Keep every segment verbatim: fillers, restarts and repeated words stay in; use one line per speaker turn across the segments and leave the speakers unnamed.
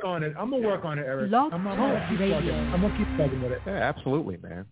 on it. I'm gonna work on it, Eric.
Blog
I'm, I'm,
Talk
gonna keep
Radio.
plugging. I'm gonna keep plugging with it.
Yeah, absolutely, man.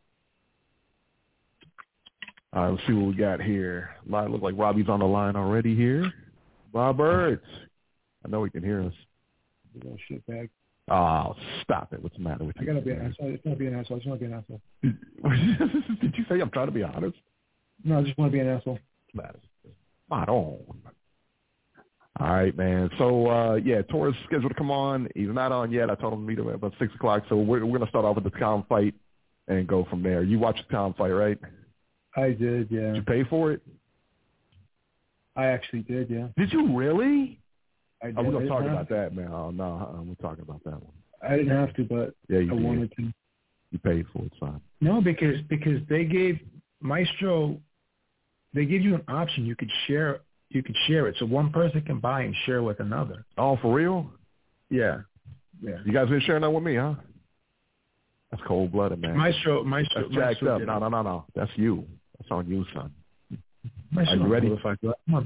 All right, let's see what we got here. It looks like Robbie's on the line already here. Robert, I know he can hear us.
You little shit bag.
Oh, stop it. What's the matter with you?
I gotta be an asshole. I just want to be an asshole. I just want to be an asshole.
Did you say I'm trying to be honest?
No, I just want to be an asshole.
Spot on. All right, man. So, uh, yeah, Torres is scheduled to come on. He's not on yet. I told him to meet him at about six o'clock. So we're, we're going to start off with the Khan fight and go from there. You watched the Khan fight, right?
I did, yeah.
Did you pay for it?
I actually did, yeah.
Did you really?
I did.
Oh, we're going to talk
have
about that, man. Oh, no, uh-uh, we're talking about that one.
I didn't have to, but
yeah, you
I
did.
wanted to.
You paid for it, son.
No, because because they gave Maestro, they give you an option. You could share you could share it. So one person can buy and share with another.
Oh, for real?
Yeah. Yeah.
You guys been sharing that with me, huh? That's cold-blooded, man.
Maestro, Maestro.
That's jacked
Maestro
up. No, no, no, no. That's you. That's on you, son.
Maestro,
are you ready?
Come on.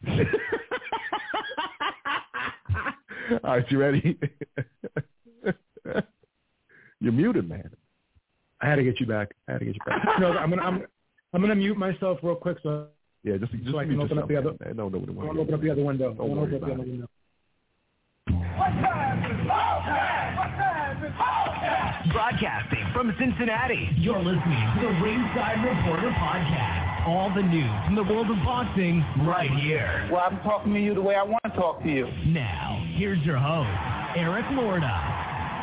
All right, you ready? You're muted, man.
I had to get you back. I had to get you back. No, I'm gonna I'm I'm gonna mute myself real quick so
yeah, just, just
so I can open up the other.
Man. No, no, no,
I want to open up the other window.
Don't worry about it.
Window.
Broadcasting from Cincinnati, you're listening to the Ringside Reporter Podcast. All the news from the world of boxing right here.
Well, I'm talking to you the way I want to talk to you.
Now, here's your host, Eric Lorda.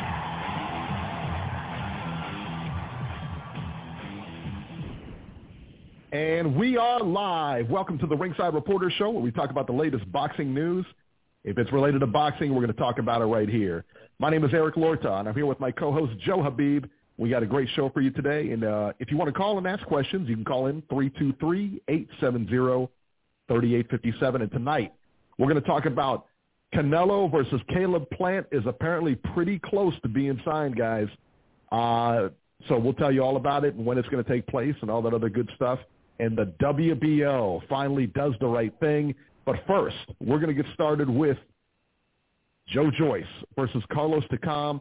And we are live. Welcome to the Ringside Reporter Show, where we talk about the latest boxing news. If it's related to boxing, we're going to talk about it right here. My name is Eric Lorta, and I'm here with my co-host, Joe Habib. We got a great show for you today. And uh, if you want to call and ask questions, you can call in three two three, eight seven zero, three eight five seven. And tonight, we're going to talk about Canelo versus Caleb Plant is apparently pretty close to being signed, guys. Uh, so we'll tell you all about it and when it's going to take place and all that other good stuff. And the W B O finally does the right thing. But first, we're going to get started with Joe Joyce versus Carlos Takam.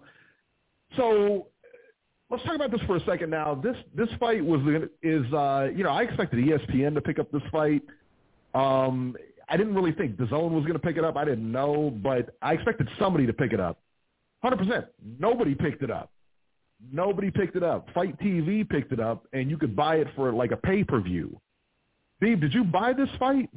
So let's talk about this for a second now. This this fight was is uh, you know, I expected E S P N to pick up this fight. Um, I didn't really think DAZN was going to pick it up. I didn't know, but I expected somebody to pick it up. one hundred percent. Nobody picked it up. Nobody picked it up. Fight T V picked it up, and you could buy it for like a pay-per-view. Steve, did you buy this fight?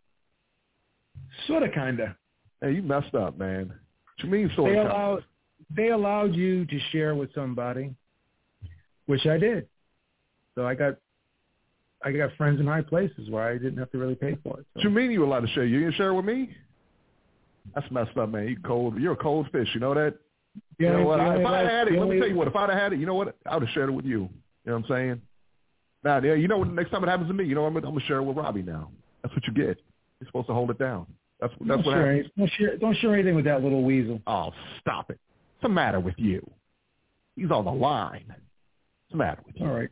Sort of, kind of.
Hey, you messed up, man. What you mean sort
they
of?
Allowed, they allowed you to share with somebody, which I did. So I got I got friends in high places where I didn't have to really pay for it. So.
What you mean you were allowed to share? You didn't share with me? That's messed up, man. You cold. You're a cold fish. You know that?
Yeah,
you know what? If I
like,
had it, let me
only,
tell you what. If I'd have had it, you know what? I would have shared it with you. You know what I'm saying? Now, yeah, you know what? Next time it happens to me, you know, I'm, I'm gonna share it with Robbie now. That's what you get. You're supposed to hold it down. That's that's
don't
what
share
happens.
Don't share, don't share anything with that little weasel.
Oh, stop it! What's the matter with you? He's on the line. What's the matter with you?
All right.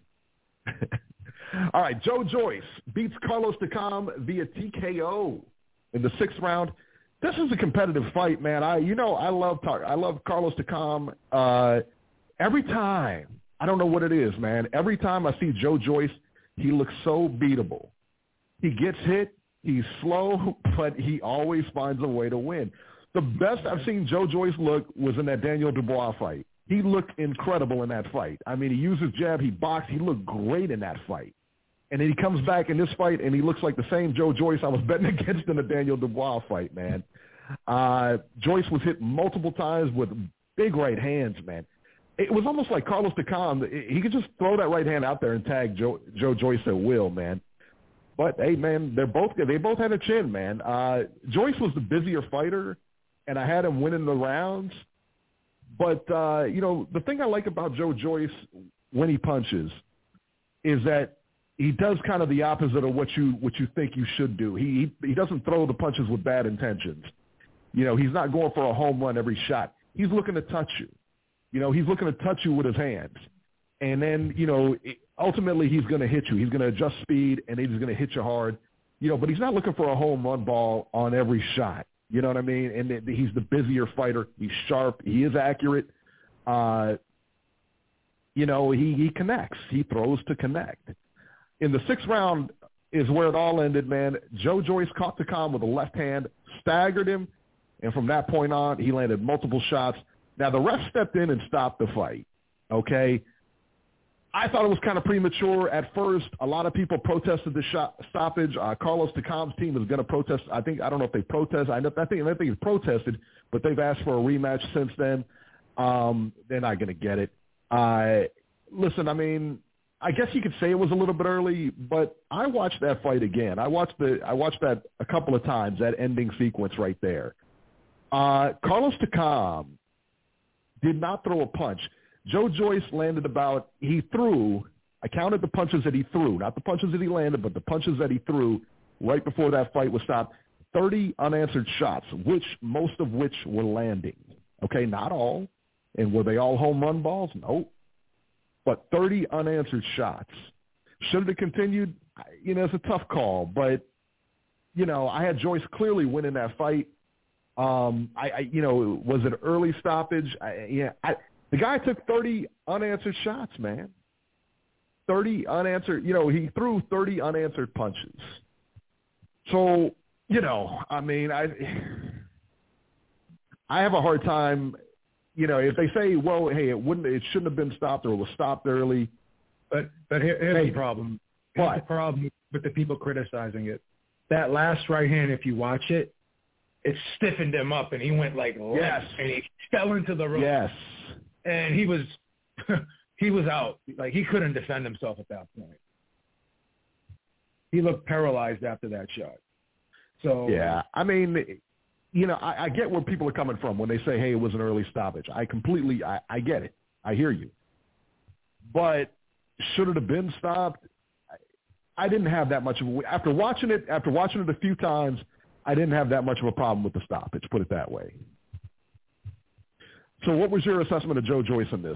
All right. Joe Joyce beats Carlos Takam via T K O in the sixth round. This is a competitive fight, man. I, you know, I love I love Carlos Takam. Uh, every time, I don't know what it is, man. Every time I see Joe Joyce, he looks so beatable. He gets hit. He's slow, but he always finds a way to win. The best I've seen Joe Joyce look was in that Daniel Dubois fight. He looked incredible in that fight. I mean, he used his jab. He boxed. He looked great in that fight. And then he comes back in this fight, and he looks like the same Joe Joyce I was betting against in the Daniel Dubois fight, man. Uh, Joyce was hit multiple times with big right hands, man. It was almost like Carlos Takam. He could just throw that right hand out there and tag Joe, Joe Joyce at will, man. But, hey, man, they're both they both had a chin, man. Uh, Joyce was the busier fighter, and I had him winning the rounds. But, uh, you know, the thing I like about Joe Joyce when he punches is that he does kind of the opposite of what you what you think you should do. He he doesn't throw the punches with bad intentions. You know, he's not going for a home run every shot. He's looking to touch you. You know, he's looking to touch you with his hands. And then, you know, ultimately he's going to hit you. He's going to adjust speed, and he's going to hit you hard. You know, but he's not looking for a home run ball on every shot. You know what I mean? And he's the busier fighter. He's sharp. He is accurate. Uh, you know, he, he connects. He throws to connect. In the sixth round is where it all ended, man. Joe Joyce caught Takam with a left hand, staggered him, and from that point on, he landed multiple shots. Now, the ref stepped in and stopped the fight, okay? I thought it was kind of premature at first. A lot of people protested the shot stoppage. Uh, Carlos Takam's team is going to protest. I think I don't know if they protest. I, know, I think I think it's protested, but they've asked for a rematch since then. Um, they're not going to get it. Uh, listen, I mean, I guess you could say it was a little bit early, but I watched that fight again. I watched the I watched that a couple of times. That ending sequence right there. Uh, Carlos Takam did not throw a punch. Joe Joyce landed about, he threw, I counted the punches that he threw, not the punches that he landed, but the punches that he threw right before that fight was stopped, thirty unanswered shots, which most of which were landing. Okay, not all. And were they all home run balls? No. But thirty unanswered shots. Should it have continued? You know, it's a tough call. But, you know, I had Joyce clearly winning that fight. Um, I, I you know, was it early stoppage? I, yeah, I, the guy took thirty unanswered shots, man. thirty unanswered, you know, he threw thirty unanswered punches. So, you know, I mean, I I have a hard time, you know, if they say, well, hey, it wouldn't, it shouldn't have been stopped or it was stopped early.
But but here, here's
Maybe.
the problem. Here's
What?
the problem with the people criticizing it. That last right hand, if you watch it, it stiffened him up, and he went like
Yes.
left, and he fell into the rope.
Yes.
And he was he was out. Like, he couldn't defend himself at that point. He looked paralyzed after that shot. So
Yeah, I mean, you know, I, I get where people are coming from when they say, hey, it was an early stoppage. I completely, I, I get it. I hear you. But should it have been stopped? I, I didn't have that much of a, after watching it, after watching it a few times, I didn't have that much of a problem with the stoppage, put it that way. So what was your assessment of Joe Joyce in this?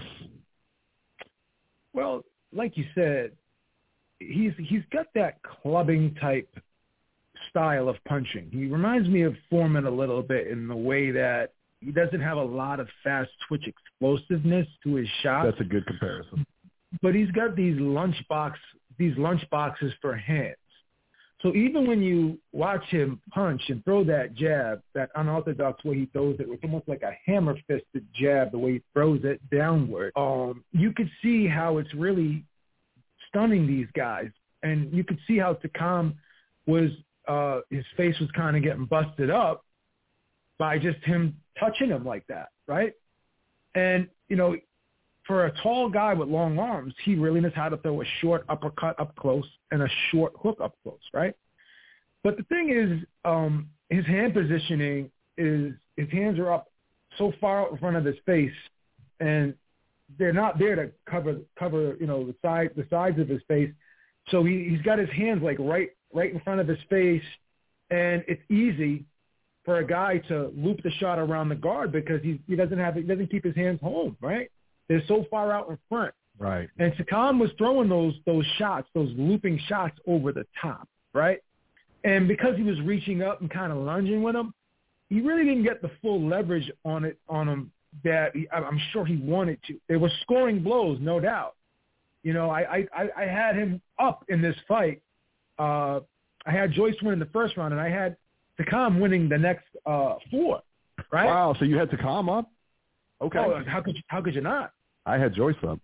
Well, like you said, he's he's got that clubbing type style of punching. He reminds me of Foreman a little bit in the way that he doesn't have a lot of fast twitch explosiveness to his shots.
That's a good comparison.
But he's got these lunchbox these lunch boxes for hands. So even when you watch him punch and throw that jab, that unorthodox way he throws it, it's almost like a hammer-fisted jab, the way he throws it downward, um, you could see how it's really stunning these guys. And you could see how Takam was, uh, his face was kind of getting busted up by just him touching him like that, right? And, you know, for a tall guy with long arms, he really knows how to throw a short uppercut up close and a short hook up close, right? But the thing is, um, his hand positioning is his hands are up so far out in front of his face, and they're not there to cover cover you know the side the sides of his face. So he, he's got his hands like right right in front of his face, and it's easy for a guy to loop the shot around the guard because he he doesn't have he doesn't keep his hands home, right? They're so far out in front.
Right.
And Takam was throwing those those shots, those looping shots over the top, right? And because he was reaching up and kind of lunging with them, he really didn't get the full leverage on it on him that he, I'm sure he wanted to. They were scoring blows, no doubt. You know, I I, I had him up in this fight. Uh, I had Joyce winning the first round, and I had Takam winning the next uh, four, right?
Wow, so you had Takam up? Okay.
Oh, how could you, how could you not?
I had Joyce up.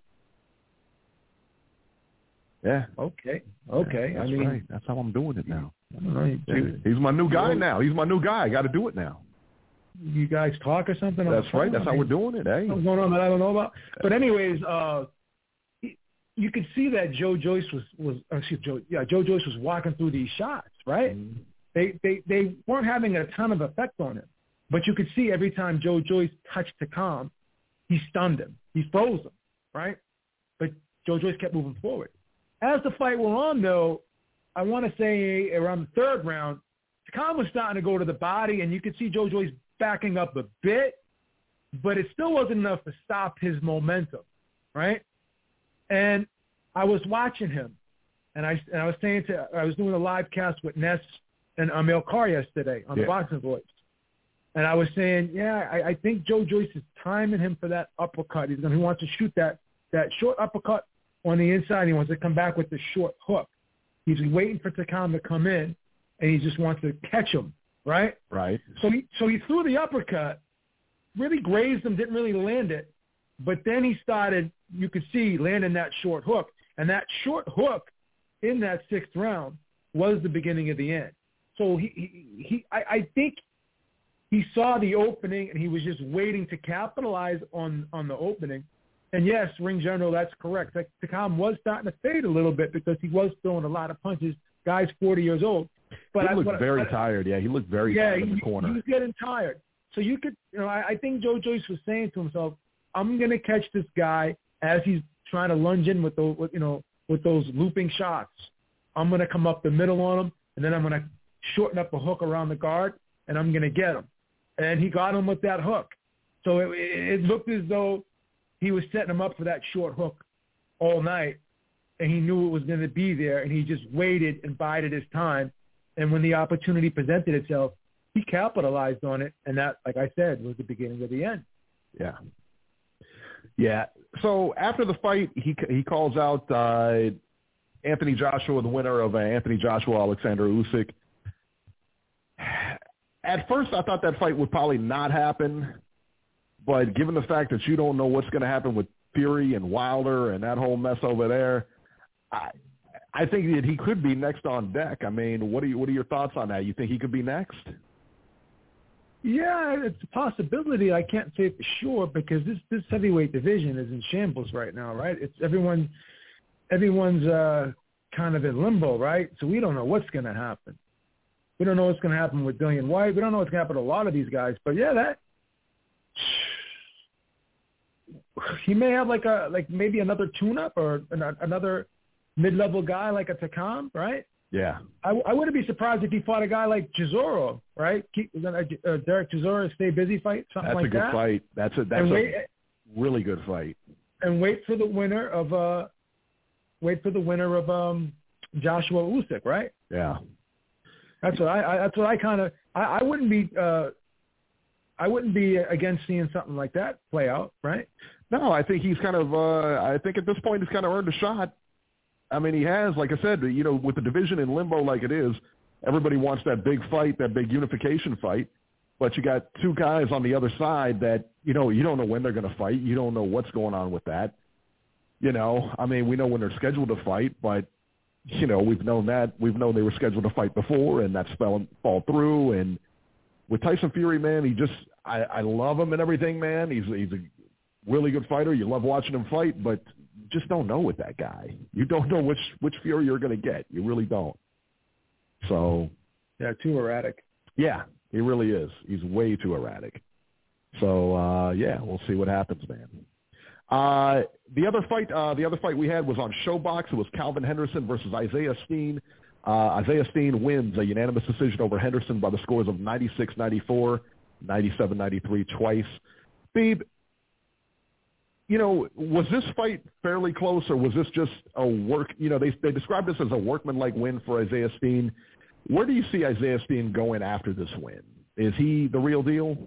Yeah.
Okay. Okay.
That's
I mean,
right. That's how I'm doing it now.
I don't know, you,
He's my new guy now. He's my new guy. I got to do it now.
you guys talk or something? on
That's
the phone?
right. That's
I
how
mean,
we're doing it. Hey.
What's going on that I don't know about? But anyways, uh, you could see that Joe Joyce was was excuse Joe yeah Joe Joyce was walking through these shots, right?
Mm-hmm.
They they they weren't having a ton of effect on him, but you could see every time Joe Joyce touched Takam, he stunned him, he froze him, right? But Joe Joyce kept moving forward. As the fight went on, though, I want to say around the third round, Takam was starting to go to the body, and you could see Joe Joyce backing up a bit, but it still wasn't enough to stop his momentum, right? And I was watching him, and I and I was saying to I was doing a live cast with Ness and Amil Carr yesterday on
yeah.
the Boxing Voice, And I was saying, yeah, I, I think Joe Joyce is timing him for that uppercut. He's going he wants to shoot that, that short uppercut on the inside. He wants to come back with the short hook. He's waiting for Takam to come in, and he just wants to catch him, right?
Right.
So he, so he threw the uppercut, really grazed him, didn't really land it. But then he started, you could see, landing that short hook. And that short hook in that sixth round was the beginning of the end. So he, he, he I, I think he saw the opening, and he was just waiting to capitalize on, on the opening. And, yes, Ring General, that's correct. Like, Takam was starting to fade a little bit because he was throwing a lot of punches. Guy's forty years old. But
he
I,
looked
but,
very
but,
tired. Yeah, he looked very
yeah,
tired in the
he,
corner.
he was getting tired. So you could, you know, I, I think Joe Joyce was saying to himself, I'm going to catch this guy as he's trying to lunge in with those, with, you know, with those looping shots. I'm going to come up the middle on him, and then I'm going to shorten up a hook around the guard, and I'm going to get him. And he got him with that hook. So it, it looked as though he was setting him up for that short hook all night, and he knew it was going to be there, and he just waited and bided his time. And when the opportunity presented itself, he capitalized on it, and that, like I said, was the beginning of the end.
Yeah. Yeah. So after the fight, he he calls out uh, Anthony Joshua, the winner of uh, Anthony Joshua, Alexander Usyk. At first, I thought that fight would probably not happen, but given the fact that you don't know what's going to happen with Fury and Wilder and that whole mess over there, I I think that he could be next on deck. I mean, what are you, what are your thoughts on that? You think he could be next?
Yeah, it's a possibility. I can't say for sure because this, this heavyweight division is in shambles right now, right? It's everyone, everyone's uh, kind of in limbo, right? So we don't know what's going to happen. We don't know what's going to happen with Dillian White. We don't know what's going to happen to a lot of these guys. But yeah, that he may have like a like maybe another tune-up or an, another mid-level guy like a Takam, right?
Yeah.
I, I wouldn't be surprised if he fought a guy like Chisora, right? Keep, uh, Derek Chisora, stay busy fight, something
that's
like that.
That's a good
that.
fight. That's a that's
wait,
a really good fight.
And wait for the winner of uh, wait for the winner of um, Joshua Usyk, right?
Yeah.
That's what I, I that's what I kind of I, I wouldn't be uh, I wouldn't be against seeing something like that play out, right?
No, I think he's kind of uh, I think at this point he's kind of earned a shot. I mean, he has, like I said, you know, with the division in limbo like it is, everybody wants that big fight, that big unification fight. But you got two guys on the other side that, you know, you don't know when they're going to fight. You don't know what's going on with that. You know, I mean, we know when they're scheduled to fight, but, you know, we've known that. We've known they were scheduled to fight before, and that's fell, fall through. And with Tyson Fury, man, he just, I, I love him and everything, man. He's, he's a really good fighter. You love watching him fight, but just don't know with that guy. You don't know which which Fury you're going to get. You really don't. So,
yeah, too erratic.
Yeah, he really is. He's way too erratic. So, uh, yeah, we'll see what happens, man. Uh, the other fight, uh, the other fight we had was on ShoBox. It was Calvin Henderson versus Isaiah Steen. Uh, Isaiah Steen wins a unanimous decision over Henderson by the scores of ninety-six ninety-four, ninety-seven ninety-three twice. Beeb, you know, was this fight fairly close, or was this just a work? You know, they they described this as a workmanlike win for Isaiah Steen. Where do you see Isaiah Steen going after this win? Is he the real deal?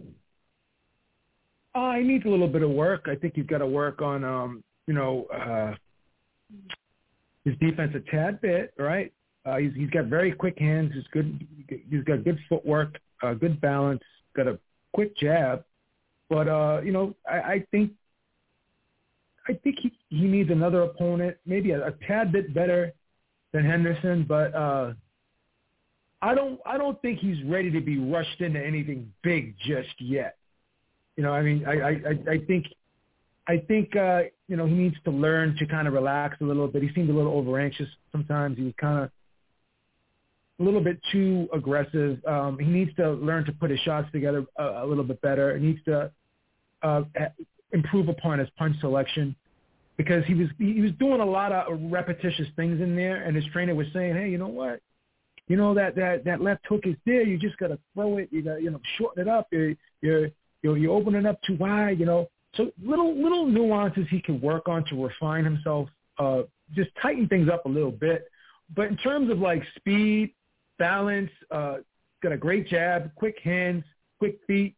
Uh, he needs a little bit of work. I think he's got to work on, um, you know, uh, his defense a tad bit, right? Uh, he's he's got very quick hands. He's good. He's got good footwork, uh, good balance. Got a quick jab, but uh, you know, I, I think. I think he, he needs another opponent, maybe a, a tad bit better than Henderson, but uh, I don't I don't think he's ready to be rushed into anything big just yet. You know, I mean, I I, I think I think uh, you know, he needs to learn to kind of relax a little bit. He seemed a little over anxious sometimes. He was kind of a little bit too aggressive. Um, he needs to learn to put his shots together a, a little bit better. He needs to uh, improve upon his punch selection, because he was he was doing a lot of repetitious things in there, and his trainer was saying, hey, you know what? You know, that, that, that left hook is there. You just got to throw it. You got to, you know, shorten it up. You're, you're, you're, you're opening up too wide, you know. So little little nuances he can work on to refine himself, uh, just tighten things up a little bit. But in terms of, like, speed, balance, uh, got a great jab, quick hands, quick feet,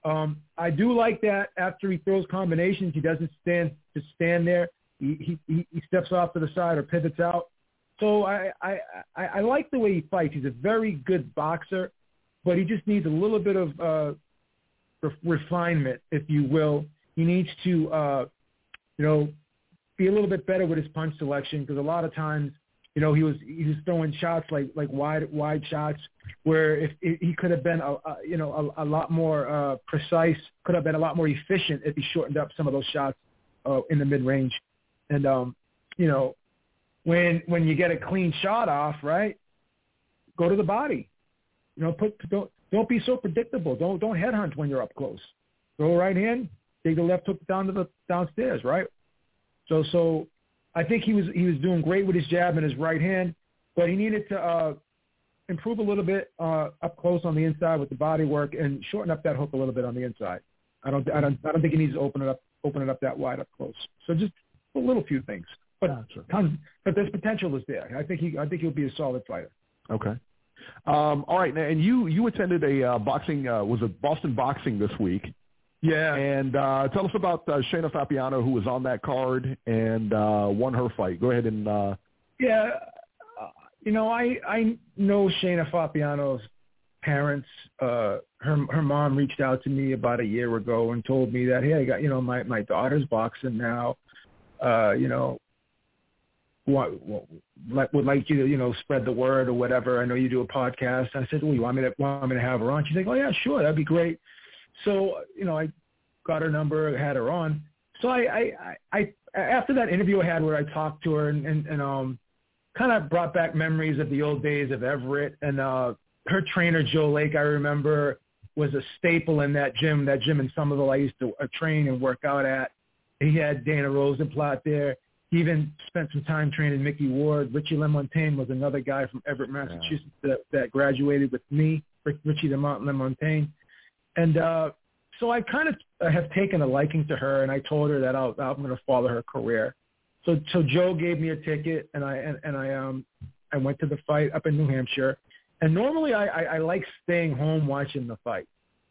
Um, I do like that after he throws combinations, he doesn't stand just stand there. He, he he steps off to the side or pivots out. So I, I, I, I like the way he fights. He's a very good boxer, but he just needs a little bit of uh, re- refinement, if you will. He needs to, uh, you know, be a little bit better with his punch selection because a lot of times, you know, he was he was throwing shots like like wide wide shots where if, if he could have been a, a you know a, a lot more uh, precise, could have been a lot more efficient if he shortened up some of those shots uh, in the mid range. And um, you know, when when you get a clean shot off, right, go to the body. You know, put don't don't be so predictable. Don't don't headhunt when you're up close. Throw a right hand, take the left hook down to the downstairs, right? So so. I think he was he was doing great with his jab and his right hand, but he needed to uh, improve a little bit uh, up close on the inside with the body work and shorten up that hook a little bit on the inside. I don't I don't I don't think he needs to open it up open it up that wide up close. So just a little few things, but
gotcha.
tons, but there's potential is there. I think he I think he'll be a solid fighter.
Okay. Um, all right, and you you attended a uh, boxing uh, was it Boston Boxing this week?
Yeah.
And uh, tell us about uh, Shayna Fapiano, who was on that card and uh, won her fight. Go ahead and. Uh...
Yeah, uh, you know, I I know Shayna Fapiano's parents. Uh, her her mom reached out to me about a year ago and told me that, hey, I got you know my my daughter's boxing now. Uh, you know, what, what would like you to you know spread the word or whatever. I know you do a podcast. I said, well, you want me to want me to have her on? She's like, oh yeah, sure, that'd be great. So, you know, I got her number, had her on. So I, I, I, I after that interview I had where I talked to her and, and, and um, kind of brought back memories of the old days of Everett. And uh, her trainer, Joe Lake, I remember, was a staple in that gym, that gym in Somerville I used to uh, train and work out at. He had Dana Rosenblatt there. He even spent some time training Mickey Ward. Richie LeMontagne was another guy from Everett, Massachusetts yeah. that, that graduated with me, Richie LeMontagne. And uh, so I kind of have taken a liking to her, and I told her that I'll, I'm going to follow her career. So, so Joe gave me a ticket, and I and, and I um I went to the fight up in New Hampshire. And normally I, I, I like staying home watching the fight.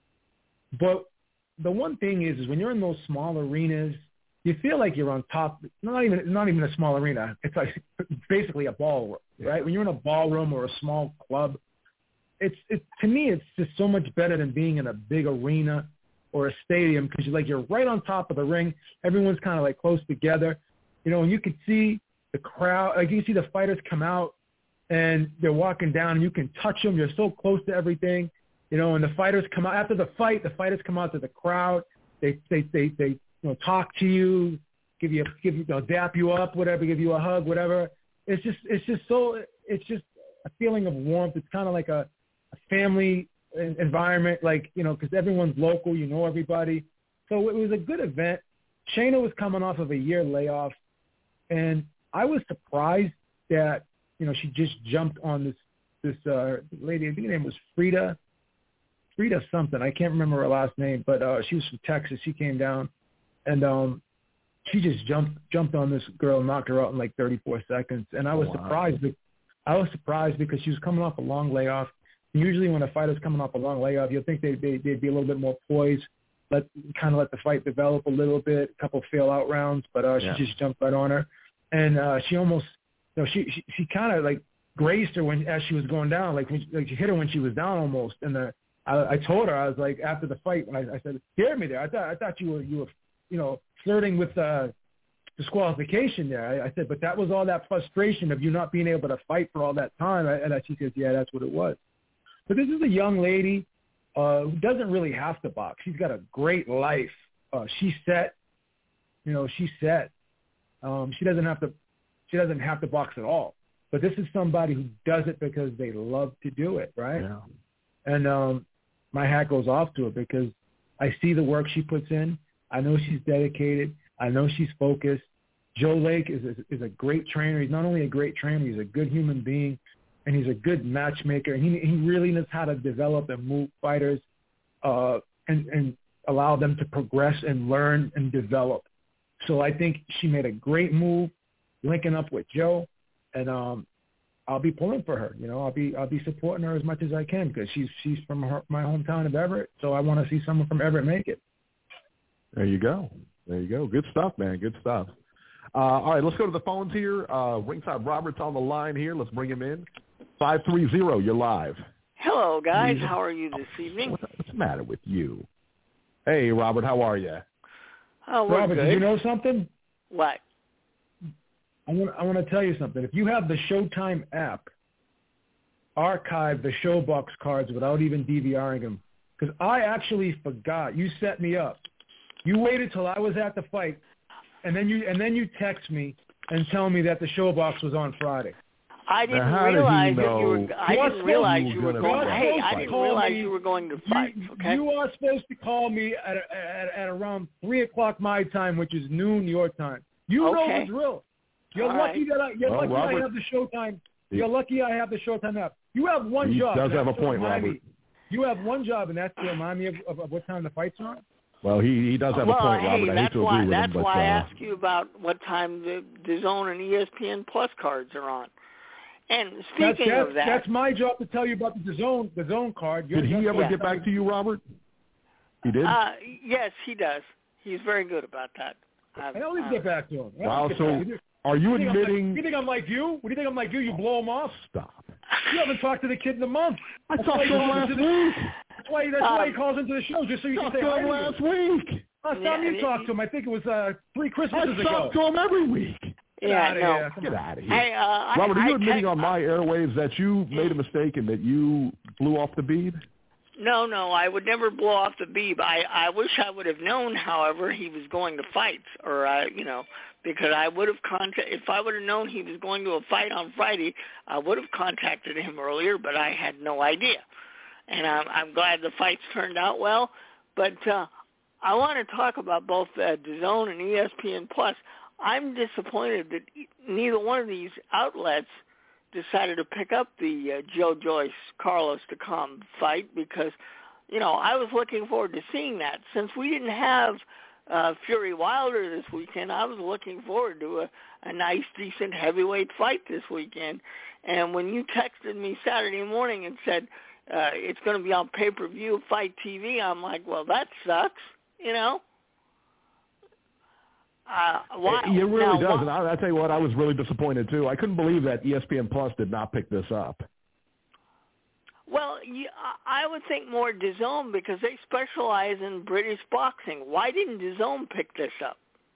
But the one thing is, is when you're in those small arenas, you feel like you're on top. Not even not even a small arena. It's like basically a ballroom, right? Yeah. When you're in a ballroom or a small club. It's it to me. It's just so much better than being in a big arena or a stadium because you're like you're right on top of the ring. Everyone's kind of like close together, you know. And you can see the crowd. Like you can see the fighters come out and they're walking down. And you can touch them. You're so close to everything, you know. And the fighters come out after the fight. The fighters come out to the crowd. They they they they you know talk to you, give you give you, you know, dap you up, whatever, give you a hug, whatever. It's just it's just so it's just a feeling of warmth. It's kind of like a a family environment, like, you know, because everyone's local, you know everybody. So it was a good event. Shayna was coming off of a year layoff, and I was surprised that, you know, she just jumped on this this uh, lady. I think her name was Frida, Frida something. I can't remember her last name, but uh, she was from Texas. She came down, and um, she just jumped jumped on this girl and knocked her out in like thirty-four seconds. And I was wow. surprised. I was surprised because she was coming off a long layoff. Usually when a fighter's coming off a long layoff, you'll think they, they, they'd be a little bit more poised, let kind of let the fight develop a little bit, a couple fail-out rounds, but uh, yeah. she just jumped right on her. And uh, she almost, you know, she she, she kind of like grazed her when as she was going down, like, when, like she hit her when she was down almost. And the, I, I told her, I was like, after the fight, when I, I said, scared me there. I thought I thought you were, you were you know, flirting with uh, disqualification there. I, I said, but that was all that frustration of you not being able to fight for all that time. And she says, yeah, that's what it was. But this is a young lady uh, who doesn't really have to box. She's got a great life. Uh, she's set. You know, she's set. Um, she doesn't have to. She doesn't have to box at all. But this is somebody who does it because they love to do it, right? Yeah. And um, my hat goes off to her because I see the work she puts in. I know she's dedicated. I know she's focused. Joe Lake is a, is a great trainer. He's not only a great trainer, he's a good human being. And he's a good matchmaker. He he really knows how to develop and move fighters uh, and, and allow them to progress and learn and develop. So I think she made a great move linking up with Joe. And um, I'll be pulling for her. You know, I'll be I'll be supporting her as much as I can because she's she's from her, my hometown of Everett. So I want to see someone from Everett make it.
There you go. There you go. Good stuff, man. Good stuff. Uh, all right, let's go to the phones here. Uh, Ringside Robert's on the line here. Let's bring him in. five three zero, you're live.
Hello, guys. How are you this evening?
What's the matter with you? Hey, Robert, how are you?
Oh, we're
Robert,
good.
did you know something?
What?
I want I want to tell you something. If you have the Showtime app, archive the Showbox cards without even DVRing them. Because I actually forgot. You set me up. You waited till I was at the fight, and then you and then you text me and tell me that the Showbox was on Friday.
I didn't
Now, how did
realize
he
that you were.
know?
I
You are
didn't realize
supposed-
you were
you were
going.
gonna
Hey,
fight.
I didn't
Call
realize
me.
you were going to fight.
You,
Okay.
you are supposed to call me at, at, at around three o'clock my time, which is noon your time. You
Okay.
know the drill. You're
All
lucky
right.
that I, you're
Well,
lucky
Robert-
I have the Showtime. You're lucky I have the Showtime app. You have one
He
job.
does
and
have
that's
a
to
point,
remind
Robert.
me- You have one job, and that's to remind me of, of, of what time the fight's on.
Well, he, he does have
well,
a point,
hey,
Robert. I hate
that's
to
why.
agree with
That's
him, but
why I
uh,
asked you about what time the DAZN and E S P N Plus cards are on. And
That's,
speaking
that's,
of that,
that's my job to tell you about the zone, the zone card. You're,
did he
you're
ever
Yeah.
get back to you, Robert? He did?
uh, yes, he does. He's very good about that.
I always get back to him. I
Wow,
always get
so
back to him.
are you
You think I'm like-
admitting?
You think I'm like you? What do you think I'm like you? You blow him off.
Stop.
You haven't talked to the kid in a month.
I
That's
talked
why
to
he
him
calls
last
into the-
week.
That's why, that's
Um,
why he calls into the show, just so you can
Talked
say
to
hi
him
to
last
you.
week.
Last
Yeah,
time you
and
talked
it-
to him, I think it was uh, three Christmases
I
ago.
talk to him every week.
Get
yeah,
out of
no.
here. Come
Get
on.
out of here.
Hey, uh,
Robert,
I,
are you
I
admitting
text-
on my airwaves that you made a mistake and that you blew off the bead?
No, no, I would never blow off the beeb. I, I wish I would have known, however, he was going to fight, or I, you know, because I would have contact. If I would have known he was going to a fight on Friday, I would have contacted him earlier, but I had no idea. And I'm, I'm glad the fights turned out well. But uh, I want to talk about both uh, DAZN and E S P N Plus. I'm disappointed that neither one of these outlets decided to pick up the uh, Joe Joyce Carlos Takam fight because, you know, I was looking forward to seeing that. Since we didn't have uh, Fury Wilder this weekend, I was looking forward to a, a nice, decent heavyweight fight this weekend. And when you texted me Saturday morning and said uh, it's going to be on pay-per-view Fight T V, I'm like, well, that sucks, you know? Uh, why,
It, it really
now,
does.
why,
And I, I tell you what, I was really disappointed too. I couldn't believe that E S P N Plus did not pick this up.
Well, you, I would think more DAZN because they specialize in British boxing. Why didn't DAZN pick this up?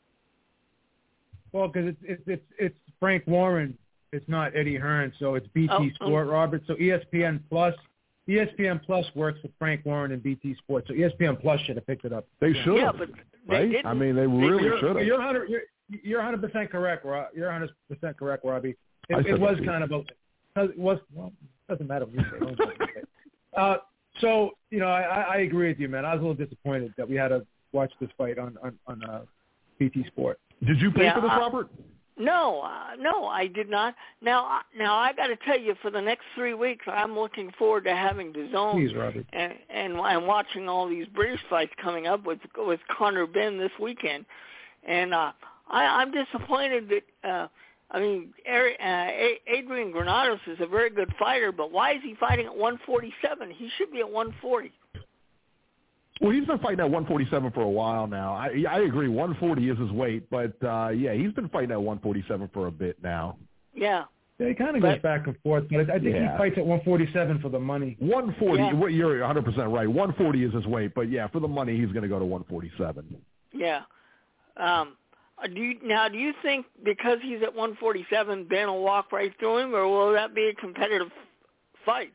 Well, because it's, it's it's it's Frank Warren. It's not Eddie Hearn, so it's B T
Oh,
Sport,
um,
Robert. So E S P N Plus, E S P N Plus works with Frank Warren and B T Sport. So E S P N Plus should have picked it up.
They
Yeah.
should
Yeah,
have,
but they
right?
didn't.
I mean, they really
You're,
should have.
you're one hundred. You're, you're one hundred percent correct, Rob. You're one hundred percent correct, Robbie.
I
It,
said
it was
that,
kind of a. It was. Well, it doesn't matter what you say. Don't say what you say. Uh, so you know, I, I agree with you, man. I was a little disappointed that we had to watch this fight on on, on uh, B T Sport.
Did you pay
Yeah,
for this,
uh,
Robert?
No, uh, no, I did not. Now, uh, now I got to tell you, for the next three weeks, I'm looking forward to having DAZN
Please, Robbie.
and and and watching all these British fights coming up with with Conor Benn this weekend. And uh, I, I'm disappointed that uh, I mean, Ari- uh, Adrian Granados is a very good fighter, but why is he fighting at one forty-seven? He should be at one forty.
Well, he's been fighting at one forty-seven for a while now. I, I agree, one forty is his weight, but uh, yeah, he's been fighting at one forty-seven for a bit now.
Yeah.
Yeah, he kind of
But-
goes back and forth, but I, I think
Yeah.
he fights at one forty-seven for the money.
one forty,
Yeah.
well, you're one hundred percent right. one forty is his weight, but yeah, for the money, he's going to go to one forty-seven.
Yeah. Um, do you, now, do you think because he's at one forty-seven, Ben will walk right through him, or will that be a competitive fight?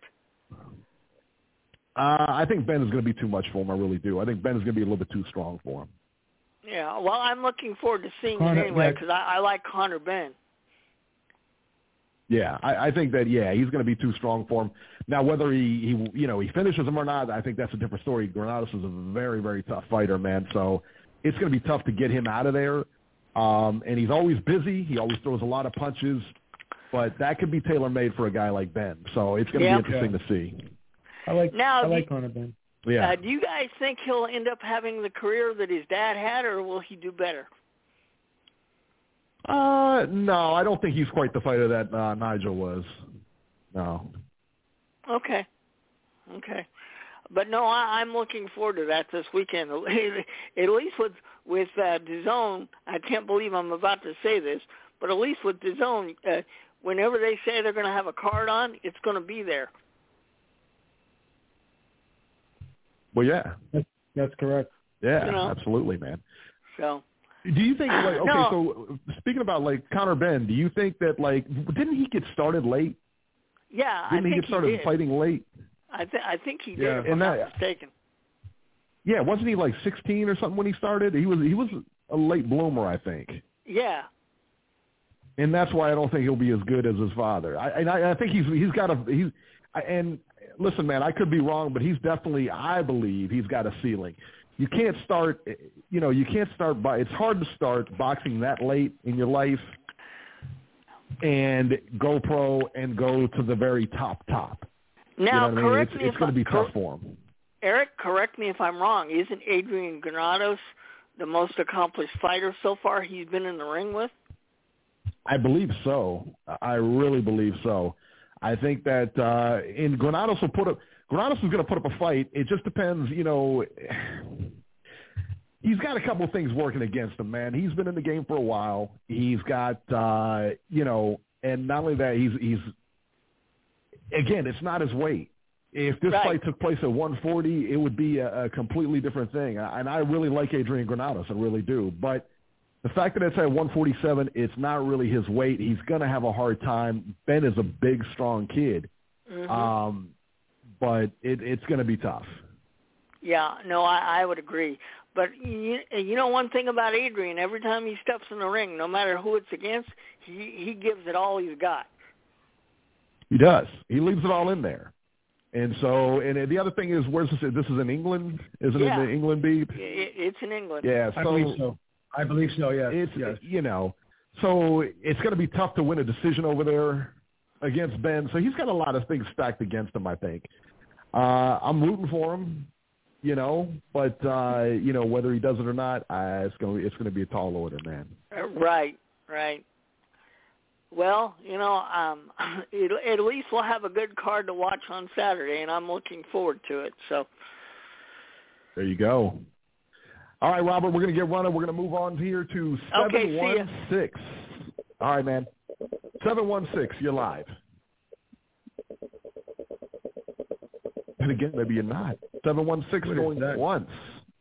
Uh, I think Ben is going to be too much for him. I really do. I think Ben is going to be a little bit too strong for him.
Yeah. Well, I'm looking forward to seeing
Conor-
it anyway
yeah.
because I, I like Conor Benn.
Yeah, I, I think that, yeah, he's going to be too strong for him. Now, whether he, he, you know, he finishes him or not, I think that's a different story. Granados is a very, very tough fighter, man. So it's going to be tough to get him out of there. Um, and he's always busy. He always throws a lot of punches. But that could be tailor-made for a guy like Ben. So it's going to
Yeah.
be interesting to see.
I like
Now,
I
do-
like Conor Ben.
Yeah.
Uh, do you guys think he'll end up having the career that his dad had, or will he do better?
Uh, no, I don't think he's quite the fighter that uh, Nigel was. No.
Okay. Okay. But no, I, I'm looking forward to that this weekend. At least with with uh, DAZN, I can't believe I'm about to say this, but at least with DAZN, uh, whenever they say they're going to have a card on, it's going to be there.
Well, yeah.
That's, that's correct.
Yeah,
You know?
absolutely, man.
So.
Do you think, like, okay,
No.
so speaking about, like, Conor Benn, do you think that, like, didn't he get started late?
Yeah,
Didn't
I
he
think
get started
he did.
fighting late?
I, th- I think he did,
Yeah.
if I'm
And
not
that-
mistaken.
Yeah, wasn't he, like, sixteen or something when he started? He was he was a late bloomer, I think.
Yeah.
And that's why I don't think he'll be as good as his father. I, and I, I think he's he's got a he's and listen, man, I could be wrong, but he's definitely, I believe, he's got a ceiling. You can't start, you know, you can't start by. It's hard to start boxing that late in your life and go pro and go to the very top top.
Now,
you know what
correct
I mean?
me
It's, it's
if
going to be
cor-
tough for him.
Eric, correct me if I'm wrong. Isn't Adrian Granados the most accomplished fighter so far he's been in the ring with?
I believe so. I really believe so. I think that uh, in Granados will put up. Granados is going to put up a fight. It just depends, you know. He's got a couple of things working against him, man. He's been in the game for a while. He's got, uh, you know, and not only that, he's he's again, it's not his weight. If this
right.
fight took place at one forty, it would be a, a completely different thing. And I really like Adrian Granados, I really do. But the fact that it's at one forty-seven, it's not really his weight. He's going to have a hard time. Ben is a big, strong kid.
Mm-hmm.
Um, but it, it's going to be tough.
Yeah, no, I, I would agree. But you, you know one thing about Adrian, every time he steps in the ring, no matter who it's against, he, he gives it all he's got.
He does. He leaves it all in there. And so, and the other thing is, where's this? This is in England? Isn't
yeah.
it in England, Beeb?
It, it's in England.
Yeah, so
I believe so. I believe so, yes.
It's,
yes.
you know, so it's going to be tough to win a decision over there against Ben. So he's got a lot of things stacked against him, I think. Uh, I'm rooting for him, you know, but, uh, you know, whether he does it or not, uh, it's going to it's going to be a tall order, man.
Uh, right, right. Well, you know, um, it, at least we'll have a good card to watch on Saturday, and I'm looking forward to it. So
there you go. All right, Robert, we're going to get running. We're going to move on here to seven one six. All right, man. seven one six, you're live. And again, maybe you're not. seven one six going once.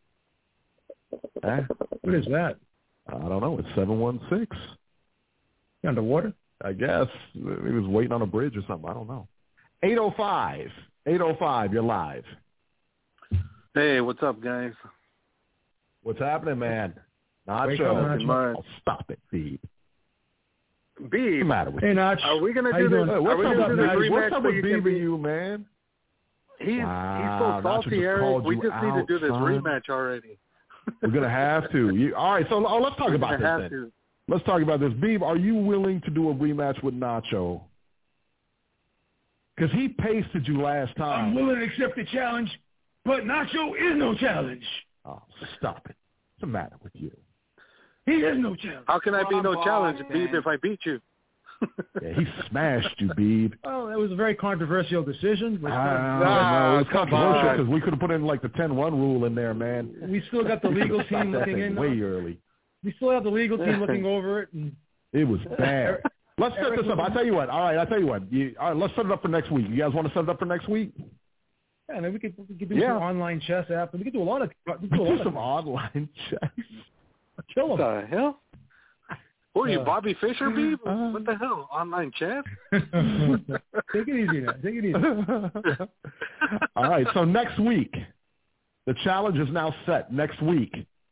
Eh?
What is that?
I don't know. It's seven one six.
You underwater?
I guess. He was waiting on a bridge or something. I don't know. eight oh five. eight oh five, you're live.
Hey, what's up, guys?
What's happening, man?
Wake
Nacho.
up, Nacho.
Oh, stop it, Beeb.
Beeb.
What's the matter with
Hey,
you?
Nach.
Are we gonna
How
do
you
this?
doing?
Hey,
Are
what's
we
up,
gonna do this
Beeb?
rematch
What's up
so
with
you
Beeb
can
and you, man?
He's
Wow,
he's so
Nacho
salty,
just
Eric.
called
We
you
just need to
out,
do this
son.
rematch already.
We're going to have to. You, all right, so oh, let's talk
We're
about
gonna
this
have
then.
to.
Let's talk about this. Beeb, are you willing to do a rematch with Nacho? Because he pasted you last time.
I'm willing to accept the challenge, but Nacho is no challenge.
Oh, stop it. What's the matter with you?
He is no challenge.
How can I be no
Come
challenge,
on,
Beeb,
man.
if I beat you?
Yeah, he smashed you, Beeb.
Well, that was a very controversial decision. But
I don't
Ah,
know. It was
come
controversial
on.
because we could have put in like the ten one rule in there, man.
we still got the legal
Stop
team
that
looking
thing
in.
way early.
We still have the legal team looking over it. And
It was bad. Let's set this up. I'll tell you what. All right, I'll tell you what. You, all right, let's set it up for next week. You guys want to set it up for next week?
yeah, and then we could we could do
Yeah.
some online chess after. We could do a lot of we could do a
Do
lot
some
of
online chess.
kill
What
them.
the hell? Who are you,
Uh,
Bobby Fischer, Beeb?
uh,
What the hell? Online chat?
Take it easy now. Take it easy.
All right, so next week, the challenge is now set. Next week,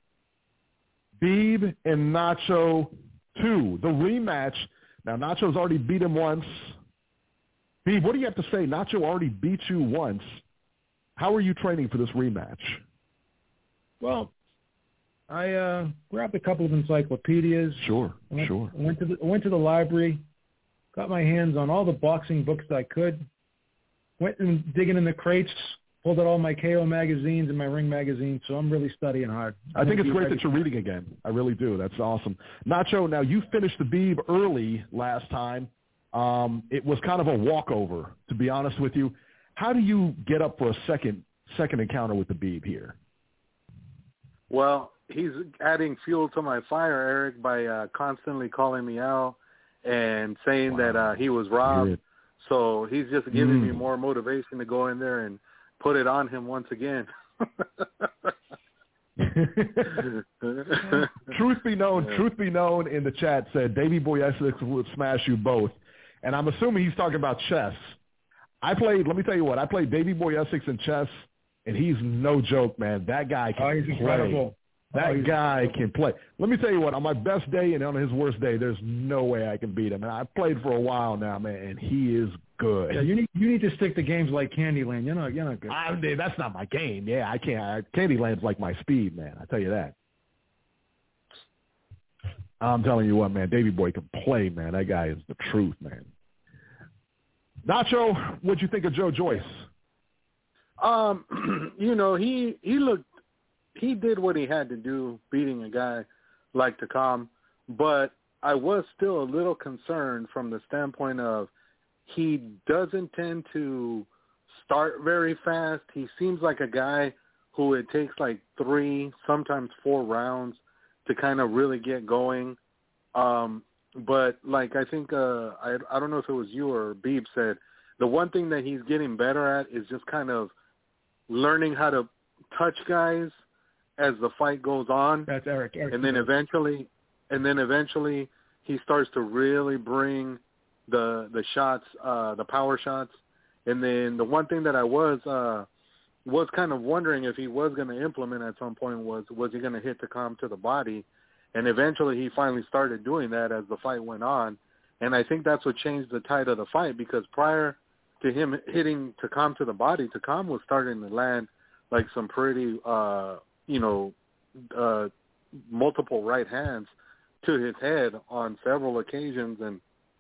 Beeb and Nacho two, the rematch. Now, Nacho's already beat him once. Beeb, what do you have to say? Nacho already beat you once. How are you training for this rematch?
Well, I uh, grabbed a couple of encyclopedias.
Sure,
I went,
sure.
I went to the I went to the library, got my hands on all the boxing books I could. Went and digging in the crates, pulled out all my K O magazines and my Ring magazine. So I'm really studying hard.
I think it's
Be
great
ready.
that you're reading again. I really do. That's awesome. Nacho, now you finished the Beeb early last time. Um, it was kind of a walkover, to be honest with you. How do you get up for a second second encounter with Khabib here?
Well, he's adding fuel to my fire, Eric, by uh, constantly calling me out and saying wow. that uh, he was robbed. Good. So he's just giving mm. me more motivation to go in there and put it on him once again.
Truth be known, yeah. truth be known in the chat said Davey Boy Essex would smash you both. And I'm assuming he's talking about chess. I played, let me tell you what, I played Davey Boy Essex in chess, and he's no joke, man. That guy can
oh, he's
play.
Incredible.
That
oh,
guy can play. Let me tell you what, on my best day and on his worst day, there's no way I can beat him. And I've played for a while now, man, and he is good.
Yeah, you need you need to stick to games like Candyland. You're not, you're not good.
I, that's not my game. Yeah, I can't. I, Candyland's like my speed, man. I tell you that. I'm telling you what, man, Davey Boy can play, man. That guy is the truth, man. Nacho, what'd you think of Joe Joyce?
Um, you know, he he looked, he did what he had to do, beating a guy like Takam, but I was still a little concerned from the standpoint of he doesn't tend to start very fast. He seems like a guy who it takes like three, sometimes four rounds to kind of really get going. Um, but like I think uh, I I don't know if it was you or Beeb said, the one thing that he's getting better at is just kind of learning how to touch guys as the fight goes on.
That's Eric. Eric
and then eventually, and then eventually he starts to really bring the the shots, uh, the power shots. And then the one thing that I was uh, was kind of wondering if he was going to implement at some point was was he going to hit Takam to the body. And eventually he finally started doing that as the fight went on. And I think that's what changed the tide of the fight, because prior to him hitting Takam to the body, Takam was starting to land like some pretty, uh, you know, uh, multiple right hands to his head on several occasions. And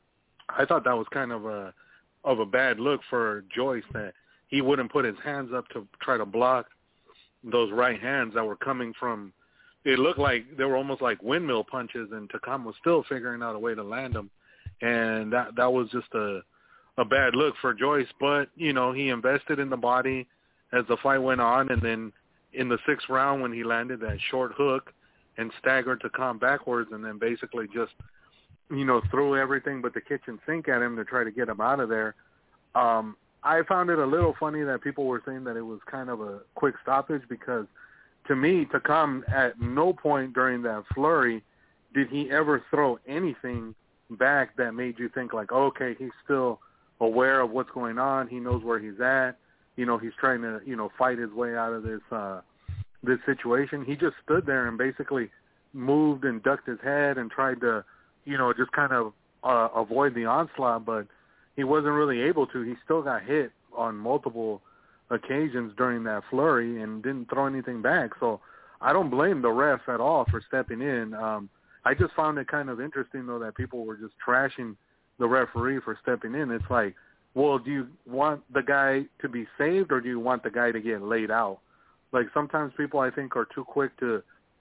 I thought that was kind of a, of a bad look for Joyce, that he wouldn't put his hands up to try to block those right hands that were coming from. It looked like they were almost like windmill punches, and Takam was still figuring out a way to land them. And that that was just a a bad look for Joyce. But, you know, he invested in the body as the fight went on, and then in the sixth round when he landed that short hook and staggered Takam backwards and then basically just, you know, threw everything but the kitchen sink at him to try to get him out of there. Um, I found it a little funny that people were saying that it was kind of a quick stoppage, because to me, Takam at no point during that flurry did he ever throw anything back that made you think like, okay, he's still aware of what's going on. He knows where he's at. You know, he's trying to, you know, fight his way out of this uh, this situation. He just stood there and basically moved and ducked his head and tried to, you know, just kind of uh, avoid the onslaught, but he wasn't really able to. He still got hit on multiple occasions during that flurry and didn't throw anything back. So I don't blame the ref at all for stepping in. Um, I just found it kind of interesting, though, that people were just trashing the referee for stepping in. It's like, well, do you want the guy to be saved, or do you want the guy to get laid out? Like, sometimes people, I think, are too quick to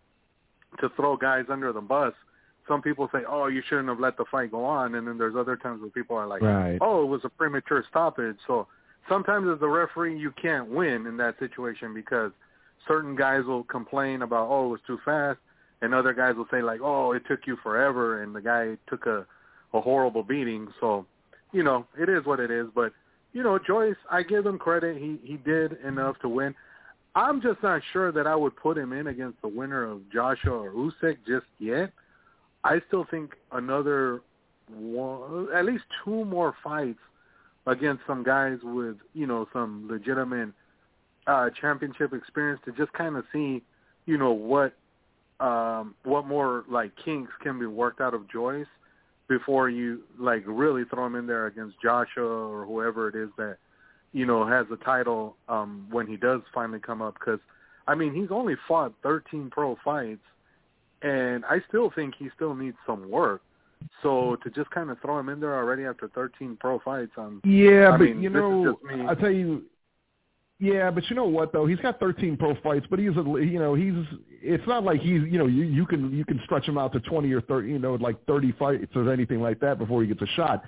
to throw guys under the bus. Some people say, oh, you shouldn't have let the fight go on. And then there's other times where people are like,
right.
oh, it was a premature stoppage. So sometimes as a referee, you can't win in that situation, because certain guys will complain about, oh, it was too fast, and other guys will say, like, oh, it took you forever, and the guy took a, a horrible beating. So, you know, it is what it is. But, you know, Joyce, I give him credit. He, he did enough to win. I'm just not sure that I would put him in against the winner of Joshua or Usyk just yet. I still think another one, at least two more fights against some guys with, you know, some legitimate uh, championship experience to just kind of see, you know, what um, what more, like, kinks can be worked out of Joyce before you, like, really throw him in there against Joshua or whoever it is that, you know, has the title um, when he does finally come up. Because, I mean, he's only fought thirteen pro fights, and I still think he still needs some work. So to just kind of throw him in there already after thirteen pro fights, um,
yeah,
I
but
mean,
you know, I tell you, yeah, but you know what though? He's got thirteen pro fights, but he's a, you know, he's. It's not like he's, you know, you, you can you can stretch him out to twenty or thirty, you know, like thirty fights or anything like that before he gets a shot.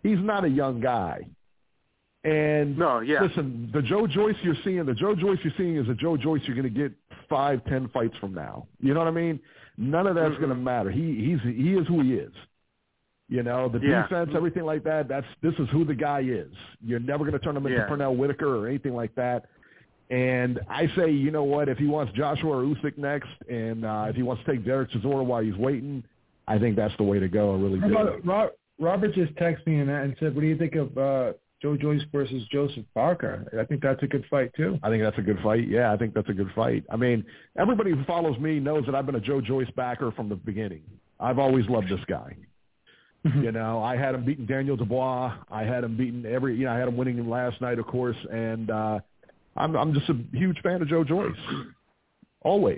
he's not a young guy. And
no, yeah.
listen, the Joe Joyce you're seeing, the Joe Joyce you're seeing is a Joe Joyce you're going to get five, ten fights from now. You know what I mean? None of that's mm-hmm. going to matter. He he's he is who he is. You know, the
yeah.
defense, everything like that. That's this is who the guy is. You're never going to turn him into
yeah.
Pernell Whitaker or anything like that. And I say, you know what? If he wants Joshua or Usyk next, and uh, if he wants to take Derek Chisora while he's waiting, I think that's the way to go. I really do.
Robert, Robert just texted me and, and said, "What do you think of uh, Joe Joyce versus Joseph Parker?" I think that's a good fight too.
I think that's a good fight. Yeah, I think that's a good fight. I mean, everybody who follows me knows that I've been a Joe Joyce backer from the beginning. I've always loved this guy. You know, I had him beating Daniel Dubois. I had him beating every. You know, I had him winning him last night, of course, and. uh I'm I'm just a huge fan of Joe Joyce. Always.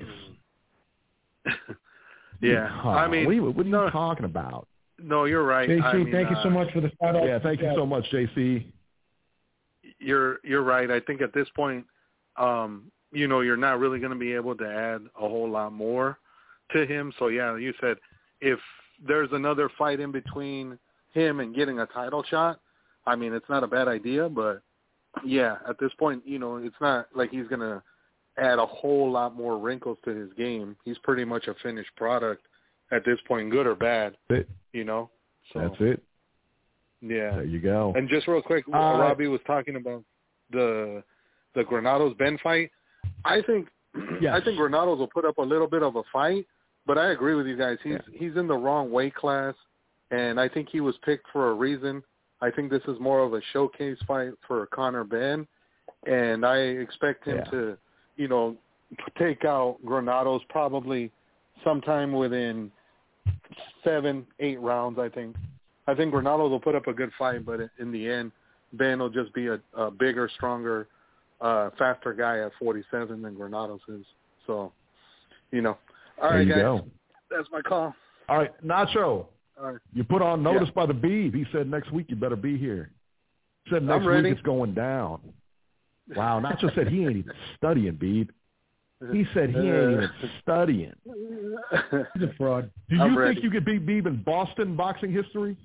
yeah.
Oh,
I mean,
what are you, what are you
no,
talking about?
No, you're right.
J C,
I mean,
thank
uh,
you so much for the fight.
Yeah, thank you so much, J C.
You're you're right. I think at this point, um, you know, you're not really going to be able to add a whole lot more to him. So yeah, you said if there's another fight in between him and getting a title shot, I mean, it's not a bad idea, but. Yeah, at this point, you know, it's not like he's going to add a whole lot more wrinkles to his game. He's pretty much a finished product at this point, good or bad,
That's it.
you know. So,
That's it.
Yeah.
There you go.
And just real quick, uh, Robbie was talking about the the Granados-Ben fight. I think
yes.
I think Granados will put up a little bit of a fight, but I agree with you guys. He's
yeah.
he's in the wrong weight class, and I think he was picked for a reason. I think this is more of a showcase fight for Conor Benn, and I expect him
yeah.
to, you know, take out Granados probably sometime within seven, eight rounds, I think. I think Granados will put up a good fight, but in the end, Benn will just be a, a bigger, stronger, uh, faster guy at forty-seven than Granados is. So, you know. All
there
right,
you
guys.
Go.
That's my call.
All right, Nacho.
All right.
You put on notice
yeah.
by the Beeb. He said next week you better be here. He said next
I'm ready.
week it's going down. Wow, Nacho said he ain't even studying, Beeb. He said he ain't even studying.
He's a fraud.
Do you
I'm
think
ready.
you could beat Beeb in Boston boxing history?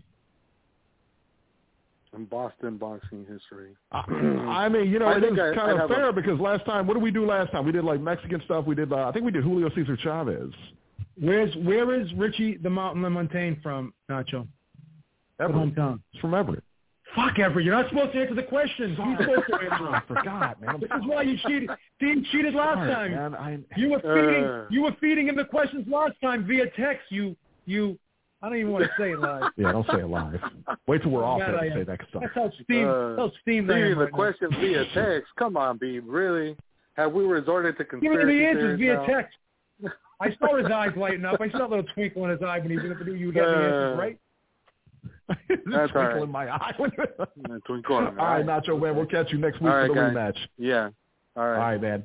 In Boston boxing history.
I mean, you know,
I
it
think
is
I-
kind
I
of fair a... because last time, what did we do last time? We did like Mexican stuff. We did, uh, I think we did Julio Cesar Chavez.
Where's where is Richie the Mountain LaMontagne from, Nacho?
Everett.
Hometown.
It's from Everett.
Fuck Everett. You're not supposed to answer the questions. You're supposed to answer them.
I forgot, man.
This is why you cheated. Team cheated last
Sorry,
time.
man. I...
You were feeding.
Uh...
You were feeding him the questions last time via text. You you. I don't even want to say it live.
Yeah, don't say it live. Wait till we're off
God,
there
I
and say
am.
that stuff.
That's how steamed.
Uh,
that's how steamed I
Feeding
am
the
right
questions via text. Come on, Beeb. Really? Have we resorted to
Give me
conspiracy
the answers via
now?
text. I saw his eyes lighting up. I saw a little twinkle in his eye when he did it. You got the answers right.
That's
all
twinkle
right.
in my eye.
Twinkle in my
All right,
eye.
Nacho, man. We'll catch you next week
All
for the
right,
rematch.
Yeah. All right.
All right, man.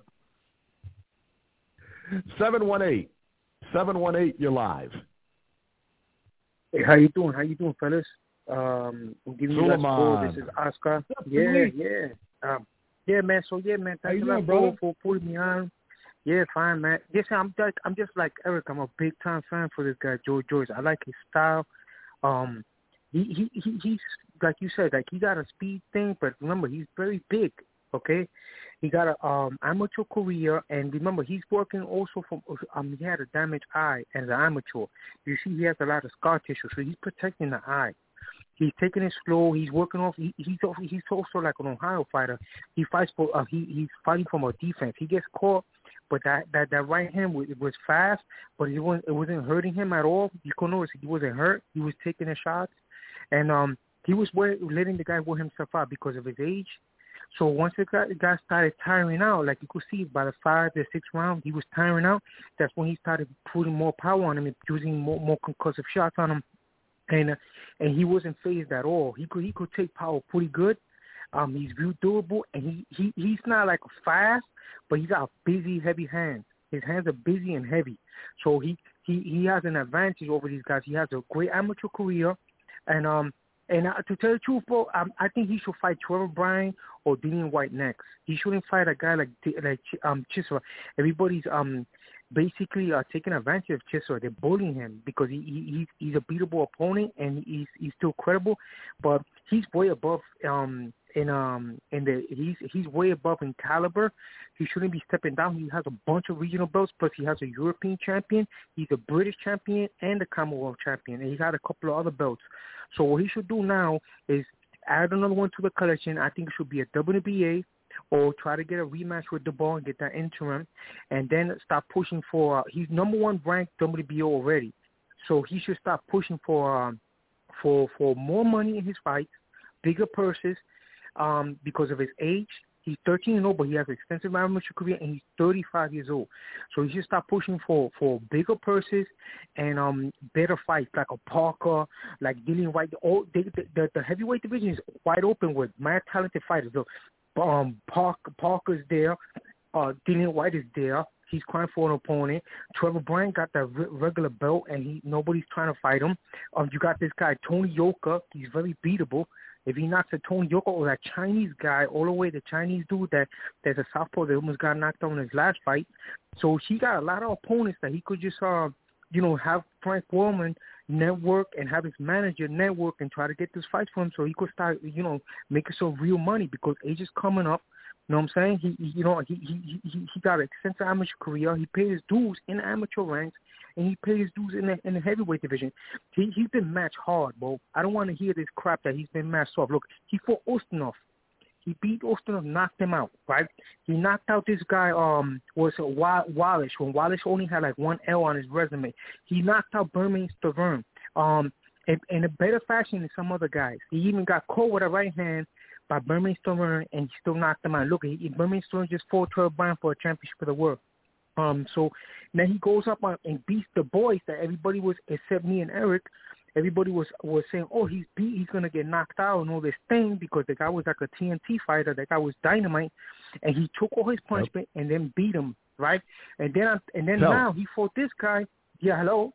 seven one eight. seven one eight, you're live.
Hey, how you doing? How you doing, fellas? Um, I'm giving you guys a call. This is Oscar. Yeah, yeah. Um, yeah, man. So, yeah, man. Thanks a lot for, for putting me on. Yeah, fine, man. Yes, I'm just, I'm just like Eric. I'm a big time fan for this guy, Joe Joyce. I like his style. Um, he, he, he, he's like you said, like he got a speed thing, but remember, he's very big. Okay, he got a um amateur career, and remember, he's working also from. Um, he had a damaged eye as an amateur. You see, he has a lot of scar tissue, so he's protecting the eye. He's taking it slow. He's working off. He, he's also, he's also like an Ohio fighter. He fights for. Uh, he he's fighting from a defense. He gets caught. But that, that, that right hand was, it was fast, but it wasn't, it wasn't hurting him at all. You could notice he wasn't hurt. He was taking the shots. And um, he was letting the guy wear himself out because of his age. So once the guy, the guy started tiring out, like you could see by the five, the sixth round, he was tiring out. That's when he started putting more power on him and using more, more concussive shots on him. And uh, and he wasn't phased at all. He could he could take power pretty good. Um, he's real durable, and he, he, he's not like fast, but he's got busy, heavy hands. His hands are busy and heavy. So he, he, he has an advantage over these guys. He has a great amateur career. And um and uh, to tell the truth, bro, um, I think he should fight Trevor Bryan or Dillian White next. He shouldn't fight a guy like like um Chisora. Everybody's um basically are taking advantage of Chisora. They're bullying him because he, he he's a beatable opponent and he's he's still credible, but he's way above um in um in the he's he's way above in caliber. He shouldn't be stepping down. He has a bunch of regional belts, plus he has a European champion. He's a British champion and a Commonwealth champion, and he's got a couple of other belts. So what he should do now is add another one to the collection. I think it should be a W B A. Or try to get a rematch with the ball and get that interim, and then stop pushing for. Uh, he's number one ranked W B O already, so he should stop pushing for um, for for more money in his fights, bigger purses, um, because of his age. He's thirteen and old, but he has an extensive amateur career, and he's thirty-five years old. So he should stop pushing for, for bigger purses and um better fights, like a Parker, like Dillian White. All they, the the heavyweight division is wide open with mad talented fighters. So, Um, Park, Parker's there. Uh, Dillian White is there. He's crying for an opponent. Trevor Bryan got that re- regular belt, and he nobody's trying to fight him. Um, you got this guy, Tony Yoka. He's very beatable. If he knocks a Tony Yoka or that Chinese guy all the way, the Chinese dude that there's a southpaw that almost got knocked out in his last fight. So he got a lot of opponents that he could just, uh, you know, have Frank Warren network and have his manager network and try to get this fight for him so he could start, you know, making some real money because age is coming up. You know what I'm saying? He, he you know, he, he he he got an extensive amateur career. He paid his dues in amateur ranks, and he paid his dues in the in the heavyweight division. He he's been matched hard, bro. I don't want to hear this crap that he's been matched soft. Look, he fought Ustinov. He beat Ustinov, knocked him out, right? He knocked out this guy, um, was uh, Wallace, when Wallace only had like one L on his resume. He knocked out Bermane Stiverne, um, in, in a better fashion than some other guys. He even got caught with a right hand by Bermane Stiverne, and he still knocked him out. Look, he, Bermane Stiverne just fought Trevor Bryan for a championship of the world. Um, so then he goes up on, and beats the boys that everybody was, except me and Eric, everybody was, was saying, oh, he's beat, he's going to get knocked out and all this thing because the guy was like a T N T fighter. That guy was dynamite, and he took all his punishment yep. and then beat him, right? And then and then no. now he fought this guy. Yeah, hello?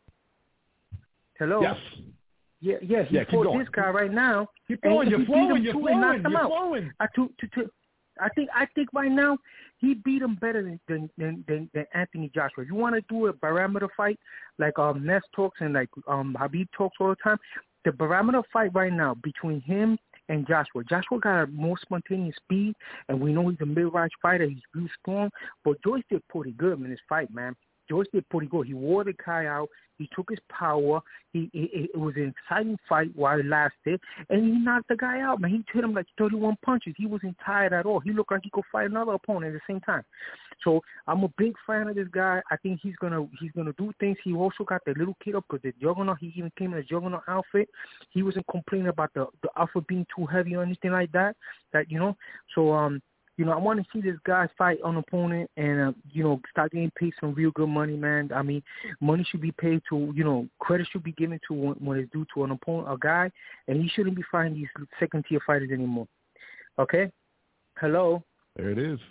Hello?
Yes.
Yeah, yeah, he
yeah,
fought this guy right now.
Keep going, you're flowing, you're flowing,
knocked him
you're
out.
flowing.
I, to, to, to, I think I think right now he beat him better than than, than, than, than Anthony Joshua. If you want to do a barometer fight like um Ness talks and like um Habib talks all the time, the barometer fight right now between him and Joshua. Joshua got a more spontaneous speed, and we know he's a mid-range fighter. He's really strong, but Joyce did pretty good in this fight, man. Joyce did pretty good. He wore the guy out. He took his power. He, it, it was an exciting fight while it lasted, and he knocked the guy out, man. He hit him like thirty-one punches. He wasn't tired at all. He looked like he could fight another opponent at the same time. So I'm a big fan of this guy. I think he's gonna he's gonna do things. He also got the little kid up because the Juggernaut. He even came in a Juggernaut outfit. He wasn't complaining about the the outfit being too heavy or anything like that. That you know. So um. You know, I want to see this guy fight an opponent and, uh, you know, start getting paid some real good money, man. I mean, money should be paid to, you know, credit should be given to when, when it's due to an opponent, a guy, and he shouldn't be fighting these second-tier fighters anymore. Okay? Hello?
There it is.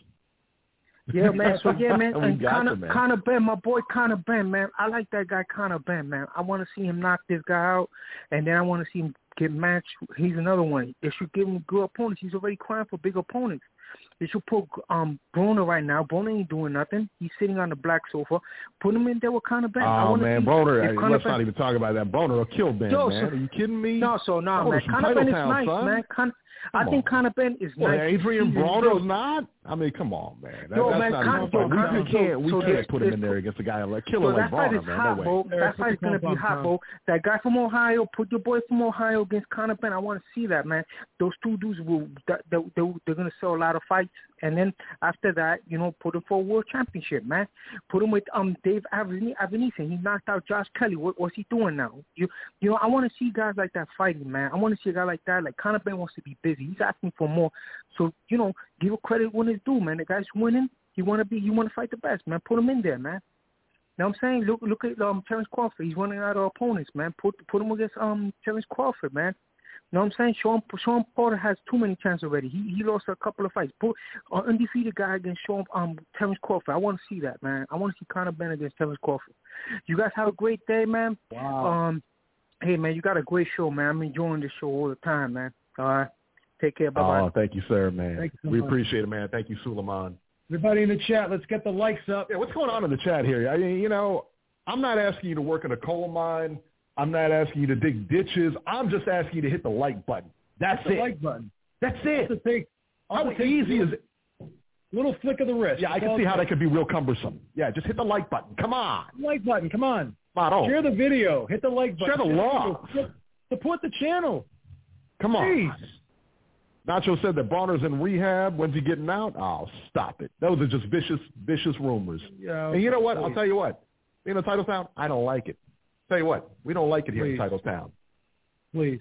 Yeah, man. So, yeah, man. And
Conor,
man. Conor Benn, my boy Conor Benn, man. I like that guy Conor Benn, man. I want to see him knock this guy out, and then I want to see him get matched. He's another one. They should give him good opponents. He's already crying for big opponents. They should put um, Broner right now. Broner ain't doing nothing. He's sitting on the black sofa. Put him in there with Conor Benn.
Oh, man, Broner. Hey, let's
Benn,
not even talk about that. Broner will kill Ben,
Yo,
man.
So,
Are you kidding me?
No, so, no, man. Conor Benn is nice,
town,
man. Con- I
Come
think
on.
Conor Benn is
well,
nice.
Adrian Broner's not? I mean, come on, man. That,
Yo,
that's
man,
not
Con-
even
yo, Con-
we can't, we
so
can't put him in there against a guy like killer
so
like
that fight
Broner,
is
man.
hot,
No
bro.
way.
That fight is going to be hot, bro. That guy from Ohio, put your boy from Ohio against Conor Benn. I want to see that, man. Those two dudes, will they, they, they're going to sell a lot of fights. And then after that, you know, put him for a world championship, man. Put him with um Dave Avenisen. He knocked out Josh Kelly. What, what's he doing now? You you know, I want to see guys like that fighting, man. I want to see a guy like that. Like Conor Benn wants to be busy. He's asking for more. So, you know, give a credit when it's due, man. The guy's winning. You want to be, you want to fight the best, man. Put him in there, man. You know what I'm saying? Look look at um Terence Crawford. He's running out of opponents, man. Put put him against um Terence Crawford, man. You know what I'm saying? Sean, Sean Porter has too many chances already. He he lost a couple of fights. Put an undefeated guy against Sean um Terence Crawford. I want to see that, man. I want to see Conor Benn against Terence Crawford. You guys have a great day, man.
Wow.
Um, hey, man, you got a great show, man. I'm enjoying this show all the time, man. All right. Take care. Bye-bye.
Oh, thank you, sir, man.
Thank you so
we
much.
appreciate it, man. Thank you, Suleiman.
Everybody in the chat, let's get the likes up.
Yeah, what's going on in the chat here? I mean, you know, I'm not asking you to work in a coal mine. I'm not asking you to dig ditches. I'm just asking you to hit the like button. That's
hit
it.
The like button.
That's it.
That's take,
how easy is it?
Little flick of the wrist.
Yeah, I can see how that could be real cumbersome. Yeah, just hit the like button. Come on.
Like button. Come on.
Come
Share the video. Hit the like button.
Share the love.
Support the channel.
Come on.
Jeez.
Nacho said that Bronner's in rehab. When's he getting out? Oh, stop it. Those are just vicious, vicious rumors.
Yeah,
and you know what?
please.
I'll tell you what. Being in Titletown, I don't like it. Tell you what. We don't like it here
please.
in Titletown.
Please.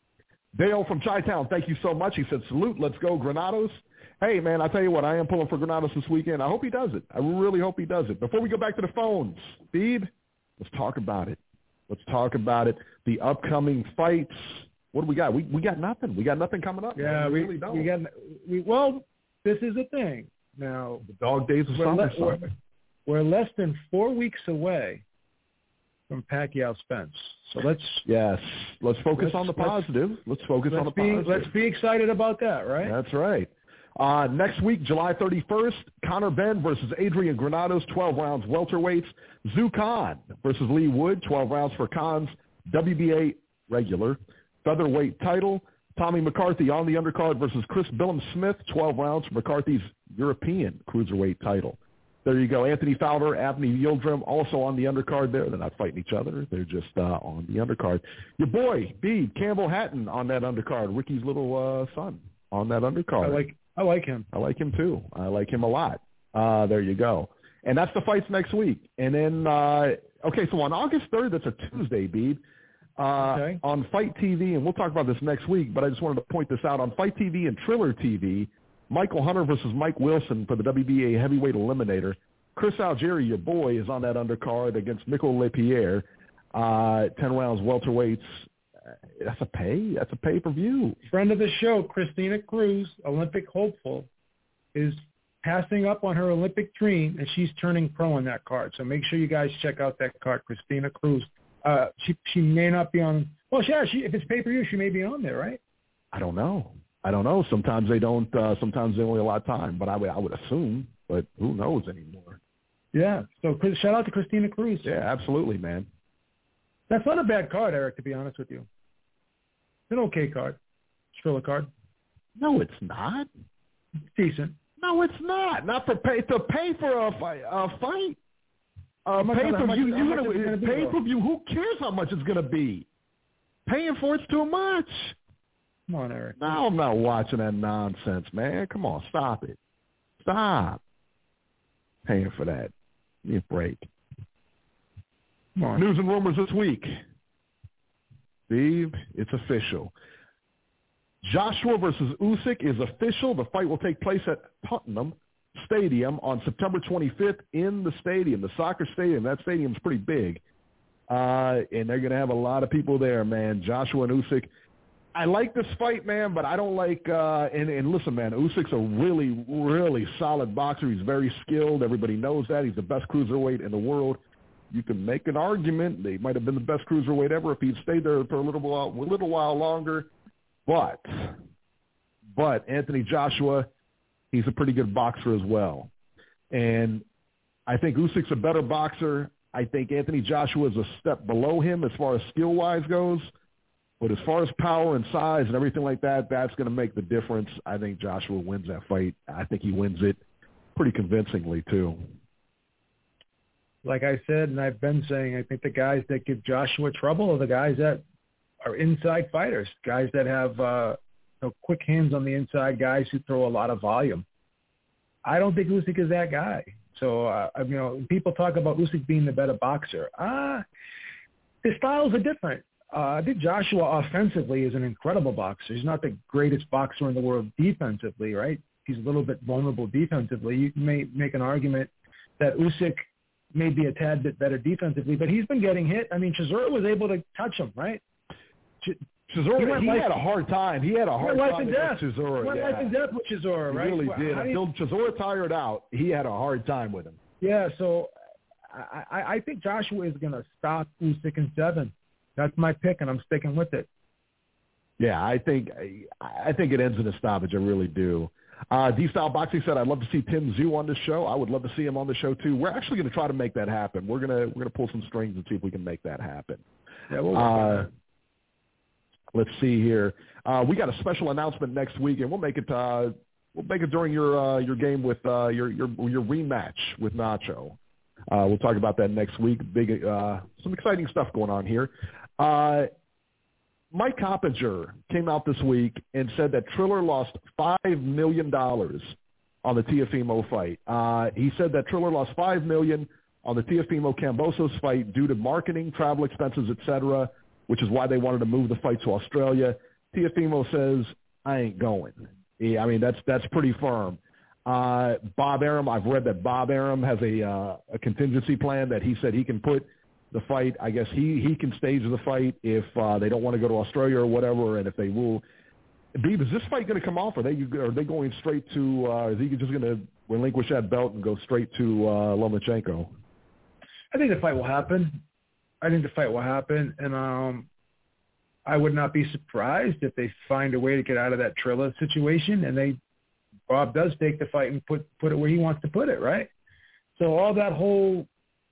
Dale from Chi-Town, thank you so much. He said, salute, let's go, Granados. Hey, man, I tell you what, I am pulling for Granados this weekend. I hope he does it. I really hope he does it. Before we go back to the phones, Steve, let's talk about it. Let's talk about it. The upcoming fights. What do we got? We we got nothing. We got nothing coming up.
Yeah,
we,
we
really don't.
We got, we, well, this is the thing. Now,
the dog days of
we're,
summer.
le- we're, we're less than four weeks away from Pacquiao Spence. So let's
yes, let's focus
let's,
on the positive. Let's, let's focus
let's
on the
be,
positive.
Let's be excited about that, right?
That's right. Uh, next week, July thirty-first, Conor Benn versus Adrian Granados, twelve rounds welterweights. Zhu Khan versus Lee Wood, twelve rounds for Khan's W B A regular featherweight title. Tommy McCarthy on the undercard versus Chris Billum-Smith, twelve rounds for McCarthy's European cruiserweight title. There you go. Anthony Fowler, Avni Yildirim, also on the undercard there. They're not fighting each other. They're just uh, on the undercard. Your boy, B, Campbell Hatton on that undercard. Ricky's little uh, son on that undercard.
I like I like him.
I like him too. I like him a lot. Uh, there you go. And that's the fights next week. And then, uh, okay, so on August third, that's a Tuesday, Beeb, uh,
okay.
on Fight T V, and we'll talk about this next week, but I just wanted to point this out. On Fight T V and Triller T V, Michael Hunter versus Mike Wilson for the W B A Heavyweight Eliminator. Chris Algieri, your boy, is on that undercard against Mikkel LePierre, uh, ten rounds welterweights. That's a pay. That's a pay-per-view.
Friend of the show, Christina Cruz, Olympic hopeful, is passing up on her Olympic dream, and she's turning pro on that card. So make sure you guys check out that card, Christina Cruz. Uh, she she may not be on. Well, yeah, she, if it's pay-per-view, she may be on there, right?
I don't know. I don't know. Sometimes they don't. Uh, sometimes they only allow time, but I would I would assume. But who knows anymore?
Yeah. So shout out to Christina Cruz.
Yeah, absolutely, man.
That's not a bad card, Eric, to be honest with you. It's an okay card. Thriller card.
No, it's not.
It's decent.
No, it's not. Not for pay to pay for a fight. A fight. Uh, pay per view. You gonna pay per view? Who cares how much it's gonna be? Paying for it's too much.
Come on, Eric.
No, I'm not watching that nonsense, man. Come on, stop it. Stop paying for that. Give me a break.
Come on.
News and rumors this week. Steve, it's official. Joshua versus Usyk is official. The fight will take place at Tottenham Stadium on September twenty-fifth in the stadium, the soccer stadium. That stadium's pretty big. Uh, and they're going to have a lot of people there, man. Joshua and Usyk. I like this fight, man, but I don't like uh, – and, and listen, man, Usyk's a really, really solid boxer. He's very skilled. Everybody knows that. He's the best cruiserweight in the world. You can make an argument. They might have been the best cruiserweight ever if he'd stayed there for a little while, a little while longer. But, but Anthony Joshua, he's a pretty good boxer as well. And I think Usyk's a better boxer. I think Anthony Joshua is a step below him as far as skill-wise goes. But as far as power and size and everything like that, that's going to make the difference. I think Joshua wins that fight. I think he wins it pretty convincingly, too.
Like I said, and I've been saying, I think the guys that give Joshua trouble are the guys that are inside fighters, guys that have uh, you know, quick hands on the inside, guys who throw a lot of volume. I don't think Usyk is that guy. So, uh, you know, people talk about Usyk being the better boxer. Ah, uh, his styles are different. Uh, I think Joshua offensively is an incredible boxer. He's not the greatest boxer in the world defensively, right? He's a little bit vulnerable defensively. You may make an argument that Usyk may be a tad bit better defensively, but he's been getting hit. I mean, Chisora was able to touch him, right?
Ch- Chisora, he, he had a hard time. He had a hard
life
time
and death.
with Chisora.
He went
yeah.
life and death with Chisora, right?
He really did.
How
Until
you...
Chisora tired out, he had a hard time with him.
Yeah, so I, I, I think Joshua is going to stop Usyk in seven. That's my pick, and I'm sticking with it.
Yeah, I think I think it ends in a stoppage. I really do. Uh, D-Style Boxing said, I'd love to see Tim Zhu on the show. I would love to see him on the show, too. We're actually going to try to make that happen. We're going to we're gonna pull some strings and see if we can make that happen.
Yeah, we'll
uh, let's see here. Uh, we got a special announcement next week, and we'll make it uh, we'll make it during your uh, your game with uh, your, your your rematch with Nacho. Uh, we'll talk about that next week. Big, uh, some exciting stuff going on here. Uh, Mike Coppinger came out this week and said that Triller lost five million dollars on the Teofimo fight. Uh, he said that Triller lost five million dollars on the Teofimo-Kambosos fight due to marketing, travel expenses, et cetera, which is why they wanted to move the fight to Australia. Teofimo says, I ain't going. Yeah, I mean, that's that's pretty firm. Uh, Bob Arum, I've read that Bob Arum has a, uh, a contingency plan that he said he can put the fight. I guess he, he can stage the fight if uh, they don't want to go to Australia or whatever, and if they will. Beeb, is this fight going to come off? Are they are they going straight to? Uh, is he just going to relinquish that belt and go straight to uh, Lomachenko?
I think the fight will happen. I think the fight will happen, and um, I would not be surprised if they find a way to get out of that Trilla situation, and they Bob does take the fight and put put it where he wants to put it, right? So all that whole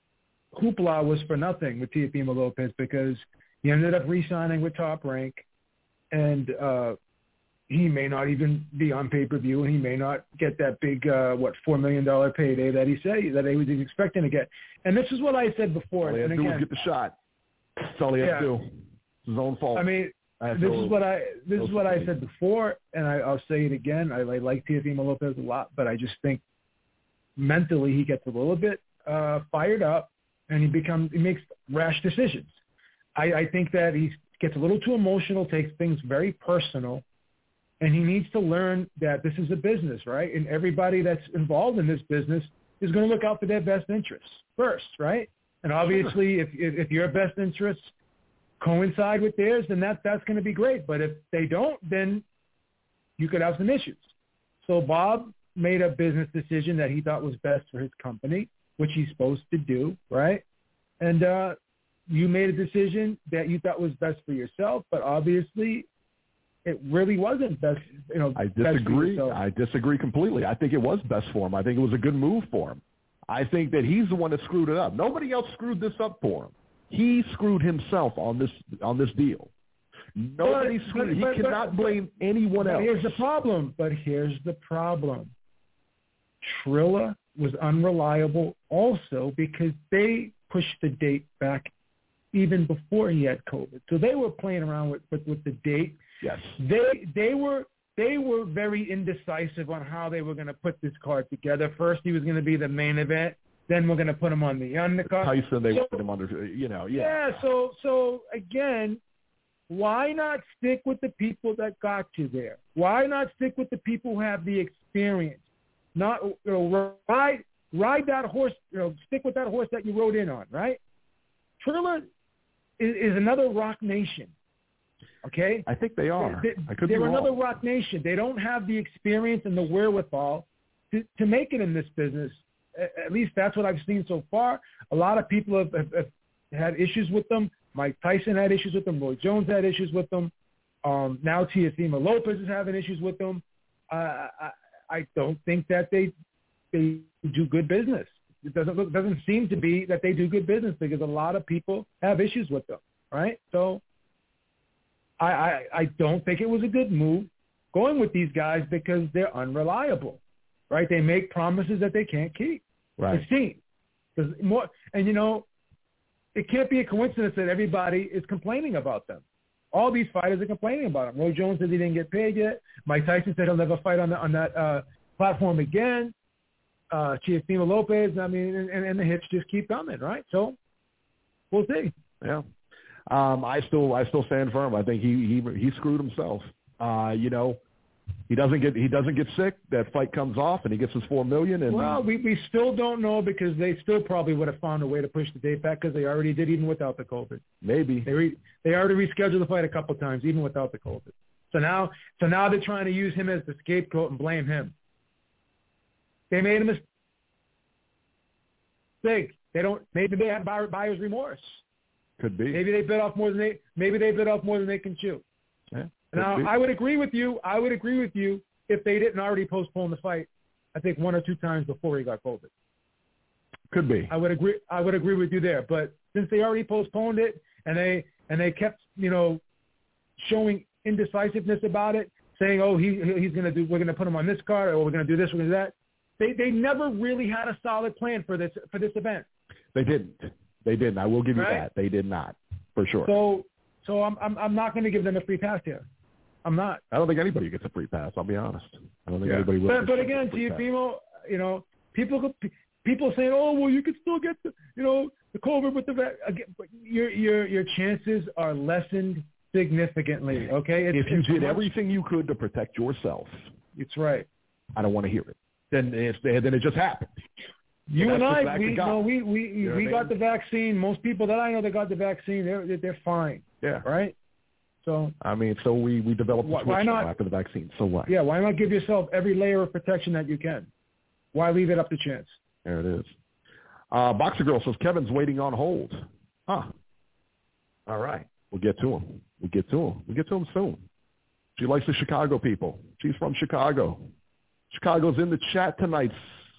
hoopla was for nothing with Teofimo Lopez because he ended up re-signing with Top Rank, and uh, he may not even be on pay-per-view, and he may not get that big, uh, what, four million dollars payday that he said that he was expecting to get. And this is what I said before.
All he had
and
to do
again,
was get the shot. That's all he had
yeah.
to do. It's his own fault.
I mean,
I
this
no,
is what I this
no
is what I
sympathy.
said before, and I, I'll say it again. I, I like Teofimo Lopez a lot, but I just think mentally he gets a little bit uh, fired up, and he becomes he makes rash decisions. I, I think that he gets a little too emotional, takes things very personal, and he needs to learn that this is a business, right? And everybody that's involved in this business is going to look out for their best interests first, right? And obviously, if, if if your best interests coincide with theirs, then that that's going to be great. But if they don't, then you could have some issues. So Bob made a business decision that he thought was best for his company, which he's supposed to do, right? And uh, you made a decision that you thought was best for yourself, but obviously it really wasn't best. You know,
I
best for
disagree.
yourself.
I disagree completely. I think it was best for him. I think it was a good move for him. I think that he's the one that screwed it up. Nobody else screwed this up for him. He screwed himself on this on this deal. Nobody
But-
screwed.
but-
he
but-
cannot
but-
blame anyone
But
else.
here's the problem. But here's the problem. Trilla was unreliable also because they pushed the date back even before he had COVID. So they were playing around with, with, with the date.
Yes.
They they were they were very indecisive on how they were going to put this card together. First, he was going to be the main event. Then we're going to put him on the undercard.
Tyson, they
So-
wanted him under, you know, yeah.
Yeah, so so again, why not stick with the people that got you there? Why not stick with the people who have the experience? Not you know, ride ride that horse, you know, stick with that horse that you rode in on, right? Trilla is, is another Rock Nation. Okay?
I think they are.
They,
I could
they're
be wrong.
another Rock Nation. They don't have the experience and the wherewithal to, to make it in this business. At least that's what I've seen so far. A lot of people have, have, have had issues with them. Mike Tyson had issues with them. Roy Jones had issues with them. Um, now Teofimo Lopez is having issues with them. Uh, I, I don't think that they they do good business. It doesn't look doesn't seem to be that they do good business because a lot of people have issues with them, right? So I, I, I don't think it was a good move going with these guys because they're unreliable, right? They make promises that they can't keep.
Right.
It seems. Because more, and you know, it can't be a coincidence that everybody is complaining about them. All these fighters are complaining about him. Roy Jones says he didn't get paid yet. Mike Tyson said he'll never fight on, the, on that uh, platform again. Uh, Teofimo Lopez, I mean, and, and the hits just keep coming, right? So we'll see.
Yeah. Um, I still I still stand firm. I think he he he screwed himself. Uh, you know, he doesn't get he doesn't get sick. That fight comes off, and he gets his four million. And
Well, we, we still don't know because they still probably would have found a way to push the date back because they already did even without the COVID.
maybe
They re, they already rescheduled the fight a couple of times even without the COVID. So now so now they're trying to use him as the scapegoat and blame him. They made a mistake. They don't. Maybe they have buyer, buyer's remorse.
could be.
Maybe they bit off more than they. Maybe they bit off more than they can chew.
Yeah,
Now,
could be.
I would agree with you. I would agree with you if they didn't already postpone the fight, I think one or two times before he got COVID.
Could be.
I would agree. I would agree with you there. But since they already postponed it and they and they kept, you know, showing indecisiveness about it, saying, "Oh, he he's going to do. We're going to put him on this card, or we're going to do this, we're going to do that." They they never really had a solid plan for this for this event.
They didn't. They didn't. I will give you
right?
that. They did not, for sure.
So so I'm I'm I'm not going to give them a free pass here. I'm not.
I don't think anybody gets a free pass. I'll be honest. I don't think
yeah.
anybody will.
But, but again, to you, people, you know, people people saying, "Oh, well, you could still get the, you know, the COVID with the vac." Again, your your your chances are lessened significantly. Okay, it's,
if you did
much,
everything you could to protect yourself,
it's right.
I don't want to hear it. Then it's then it just happened.
You
so
and I, we no, we we
you know
we
I
got
mean?
the vaccine. Most people that I know that got the vaccine, they're they're fine.
Yeah.
Right. So
I mean, so we we developed the
why,
switch
why not,
after the vaccine. So what?
Yeah. Why not give yourself every layer of protection that you can? Why leave it up to chance?
There it is. Uh, Boxer Girl says Kevin's waiting on hold. Huh. All right. We'll get to him. We'll get to him. We'll get to him soon. She likes the Chicago people. She's from Chicago. Chicago's in the chat tonight.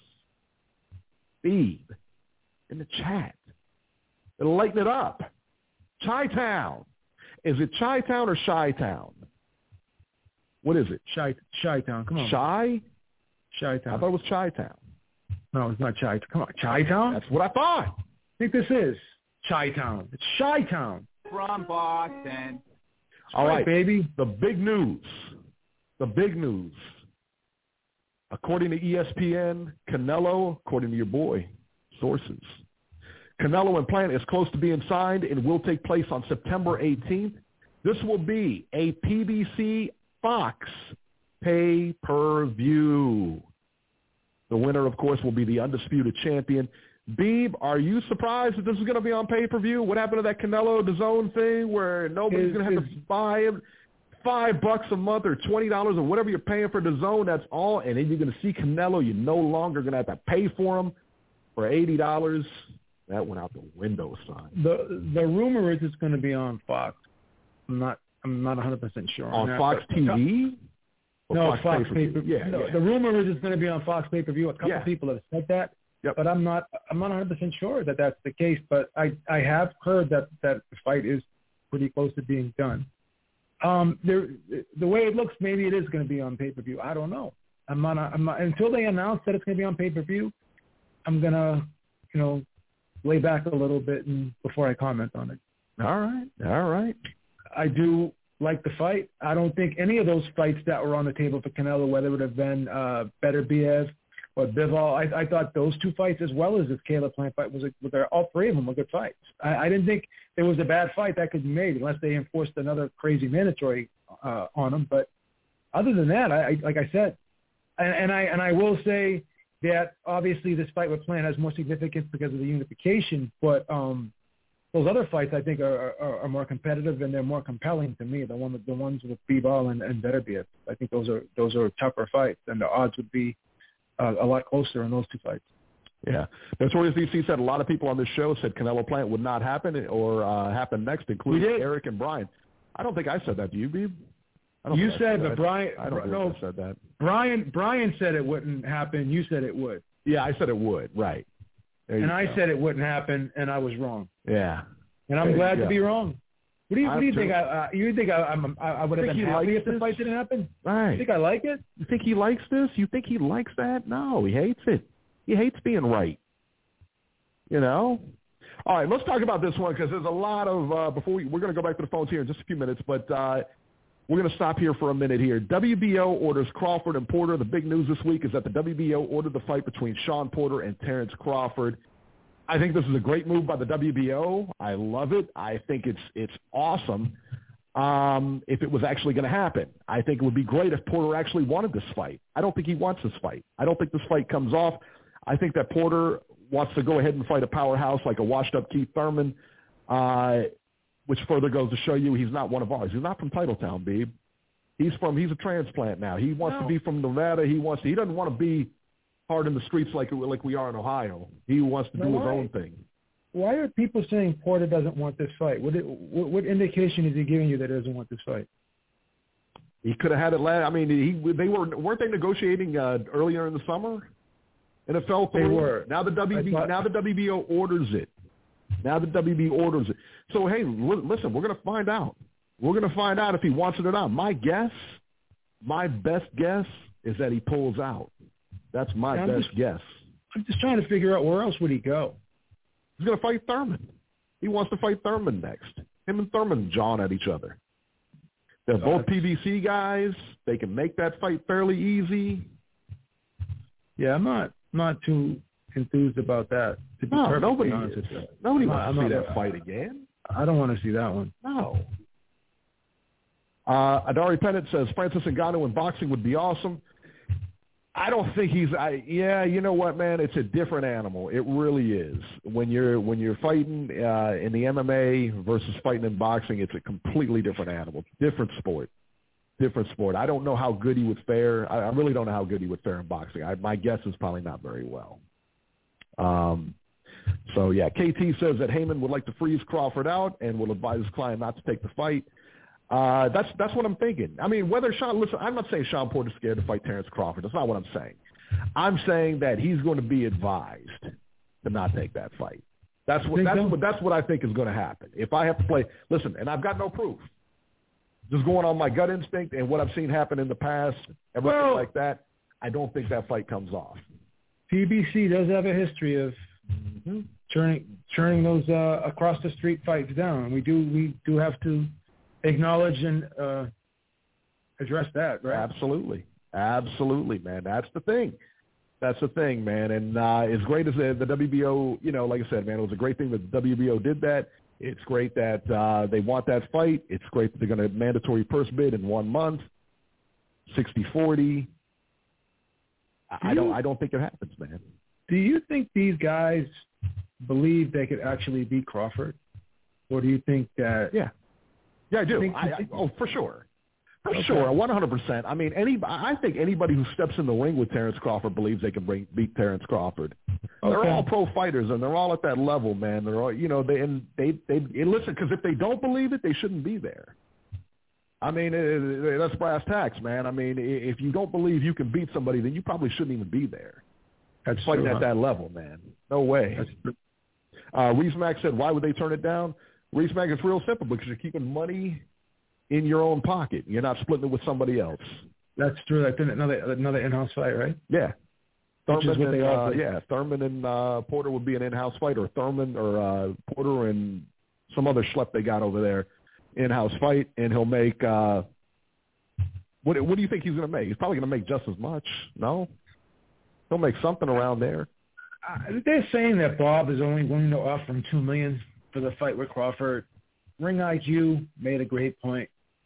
Steve, in the chat. It'll lighten it up. Chi-Town. Is it Chi-Town or Chi-Town? What is it?
Chi Chi-Town. Come on.
Chi?
Chi-Town.
I thought it was Chi-Town.
No, it's not Chi. Come on, Chi-Town?
That's what I thought.
I think this is Chi-Town. It's Chi-Town.
From Boston.
All right,
baby.
The big news. The big news. According to E S P N, Canelo, according to your boy, sources, Canelo and Plant is close to being signed and will take place on September eighteenth. This will be a P B C Fox pay-per-view. The winner, of course, will be the undisputed champion. Beeb, are you surprised that this is going to be on pay-per-view? What happened to that Canelo DAZN thing where nobody's going to have to buy him five bucks a month or twenty dollars or whatever you're paying for DAZN, that's all, and then you're going to see Canelo. You're no longer going to have to pay for him for eighty dollars. That went out the window, son.
The the rumor is it's going to be on Fox. I'm not I'm not one hundred percent sure.
On,
on
Fox T V?
No,
Fox,
Fox
pay-per-view.
pay-per-view.
Yeah,
no,
yeah.
The rumor is it's going to be on Fox pay-per-view. A couple
Yeah.
people have said that,
yep.
but I'm not I'm not one hundred percent sure that that's the case. But I, I have heard that, that the fight is pretty close to being done. Um, there, the way it looks, maybe it is going to be on pay-per-view. I don't know. I'm not. I'm not until they announce that it's going to be on pay-per-view. I'm gonna, you know, lay back a little bit and before I comment on it.
All right, all right.
I do like the fight. I don't think any of those fights that were on the table for Canelo, whether it would have been uh, Beterbiev or Bivol, I, I thought those two fights, as well as this Caleb Plant fight, was a, all three of them were good fights. I, I didn't think there was a bad fight that could be made unless they enforced another crazy mandatory uh, on them. But other than that, I, I like I said, and, and I and I will say that obviously this fight with Plant has more significance because of the unification, but um, those other fights I think are, are, are more competitive and they're more compelling to me. The one with the ones with Bivol and, and Beterbiev, I think those are those are tougher fights, and the odds would be uh, a lot closer in those two fights.
Yeah. Notorious D C said a lot of people on this show said Canelo Plant would not happen or uh, happen next, including Eric and Brian. I don't think I said that to you, Beeb. I don't
You
think
said,
I said
but
that.
Brian,
I don't
no,
think I said that.
Brian, Brian said it wouldn't happen. You said it would.
Yeah, I said it would. Right. There
And
you
I
go.
said it wouldn't happen, and I was wrong.
Yeah.
And I'm
There
glad
you
to
go.
be wrong. What do you, what do you
I'm
think?
too.
I, uh, you think I, I'm, I, I would have
Think
been
he
happy
likes
if the
this?
fight didn't happen?
Right.
You think I like it?
You think he likes this? You think he likes that? No, he hates it. He hates being right. You know? All right, let's talk about this one because there's a lot of, uh, before we, we're going to go back to the phones here in just a few minutes, but uh, we're going to stop here for a minute here. W B O orders Crawford and Porter. The big news this week is that the W B O ordered the fight between Sean Porter and Terrence Crawford. I think this is a great move by the W B O. I love it. I think it's it's awesome um, if it was actually going to happen. I think it would be great if Porter actually wanted this fight. I don't think he wants this fight. I don't think this fight comes off. I think that Porter wants to go ahead and fight a powerhouse like a washed-up Keith Thurman, uh, which further goes to show you he's not one of ours. He's not from Titletown, Beeb. He's from he's a transplant now. He wants
No.
to be from Nevada. He wants to, he doesn't want to be hard in the streets like like we are in Ohio. He wants to
No,
do his
why?
own thing.
Why are people saying Porter doesn't want this fight? What, what, what indication is he giving you that he doesn't want this fight?
He could have had it last. I mean, he they were weren't they negotiating uh, earlier in the summer, and it fell through.
They were.
Now the W B thought, now the W B O orders it. Now the W B O orders it. So hey, l- listen, we're gonna find out. We're gonna find out if he wants it or not. My guess, my best guess, is that he pulls out. That's my
I'm
best
just,
guess.
I'm just trying to figure out where else would he go.
He's gonna fight Thurman. He wants to fight Thurman next. Him and Thurman jawing at each other. They're
Oh,
both P B C guys. They can make that fight fairly easy.
Yeah, I'm not not too enthused about that. To be
No, nobody
honest
is.
with you.
Nobody
I'm
wants
not,
to see
not,
that fight again.
I don't want to see that one.
No. Uh, Adari Pennant says Francis Ngannou in boxing would be awesome. I don't think he's. I, yeah, you know what, man? It's a different animal. It really is. When you're when you're fighting uh, in the M M A versus fighting in boxing, it's a completely different animal, different sport, different sport. I don't know how good he would fare. I, I really don't know how good he would fare in boxing. I, my guess is probably not very well. Um. So yeah, K T says that Heyman would like to freeze Crawford out and will advise his client not to take the fight. Uh, that's that's what I'm thinking. I mean, whether Sean, listen, I'm not saying Sean Porter's scared to fight Terrence Crawford. That's not what I'm saying. I'm saying that he's going to be advised to not take that fight. That's what that's so? what that's what I think is going to happen. If I have to play, listen, and I've got no proof. Just going on my gut instinct and what I've seen happen in the past, everything well, like that, I don't think that fight comes off.
P B C does have a history of mm-hmm. turning turning those uh, across the street fights down. We do we do have to acknowledge and uh, address that, right?
Absolutely. Absolutely, man. That's the thing. That's the thing, man. And uh, as great as the, the W B O, you know, like I said, man, it was a great thing that the W B O did that. It's great that uh, they want that fight. It's great that they're going to mandatory purse bid in one month, sixty forty. I, I don't I don't think it happens, man.
Do you think these guys believe they could actually beat Crawford? Or do you think that...
Yeah. Yeah, I do.
Think,
I, I, oh, for sure. For
okay.
sure, one hundred percent. I mean, any. I think anybody who steps in the ring with Terrence Crawford believes they can bring, beat Terrence Crawford. Okay. They're all pro fighters, and they're all at that level, man. They're all, you know, they and they they and listen, because if they don't believe it, they shouldn't be there. I mean, it, it, that's brass tacks, man. I mean, if you don't believe you can beat somebody, then you probably shouldn't even be there.
That's
fighting
true,
at
huh?
that level, man. No way.
That's true.
Uh, Reese Mack said, "Why would they turn it down?" Reese Mack, it's real simple because you're keeping money in your own pocket. You're not splitting it with somebody else.
That's true. That's another another in-house fight, right?
Yeah.
Which
Thurman
is what
and,
they
uh,
all
yeah, Thurman and uh, Porter would be an in-house fight, or Thurman or uh, Porter and some other schlep they got over there, in-house fight, and he'll make. Uh, what What do you think he's going to make? He's probably going to make just as much. No, he'll make something around there.
Uh, they're saying that Bob is only willing to offer him two million dollars for the fight with Crawford. Ring I Q made a great point.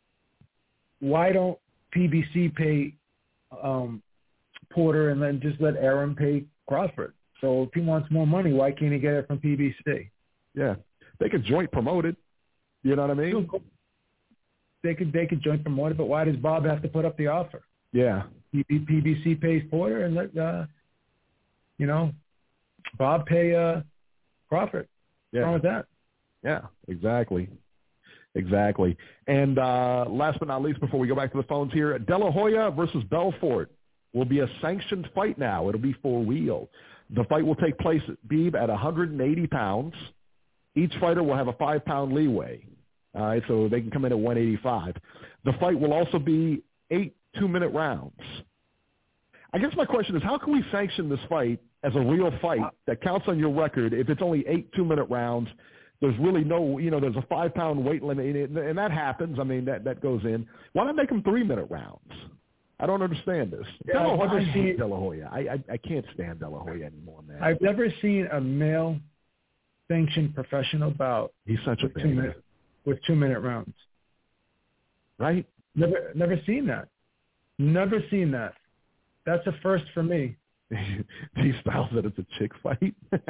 Why don't P B C pay um, Porter and then just let Aaron pay Crawford? So if he wants more money, why can't he get it from P B C?
Yeah, they could joint promote it. You know what I mean?
They could they could joint promote it, but why does Bob have to put up the offer?
Yeah,
P B C pays Porter and let uh, you know Bob pay uh, Crawford.
Yeah.
What's wrong with that?
Yeah, exactly. Exactly. And uh, last but not least, before we go back to the phones here, De La Hoya versus Belfort will be a sanctioned fight now. It'll be for real. The fight will take place, Beeb, at one hundred eighty pounds. Each fighter will have a five-pound leeway, all right, so they can come in at one eighty-five. The fight will also be eight two-minute rounds. I guess my question is, how can we sanction this fight as a real fight that counts on your record if it's only eight two-minute rounds? There's really no, you know, there's a five-pound weight limit, in it, and that happens. I mean, that, that goes in. Why not make them three-minute rounds? I don't understand this.
Yeah,
De La Hoya,
I've never
I hate
seen,
De La Hoya. I, I, I can't stand De La Hoya anymore, man.
I've never seen a male sanctioned professional bout
He's such a
with two minute with two-minute rounds.
Right?
Never, never seen that. Never seen that. That's a first for me.
He styles that it's a chick fight.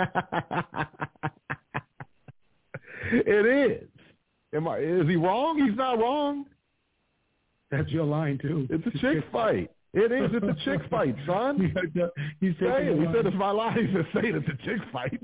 It is. Am I? Is he wrong? He's not wrong.
That's your line too.
It's a chick, chick fight. It is. It's a chick fight, son.
He's
say it. He said it's my line. He's just saying it's a chick fight.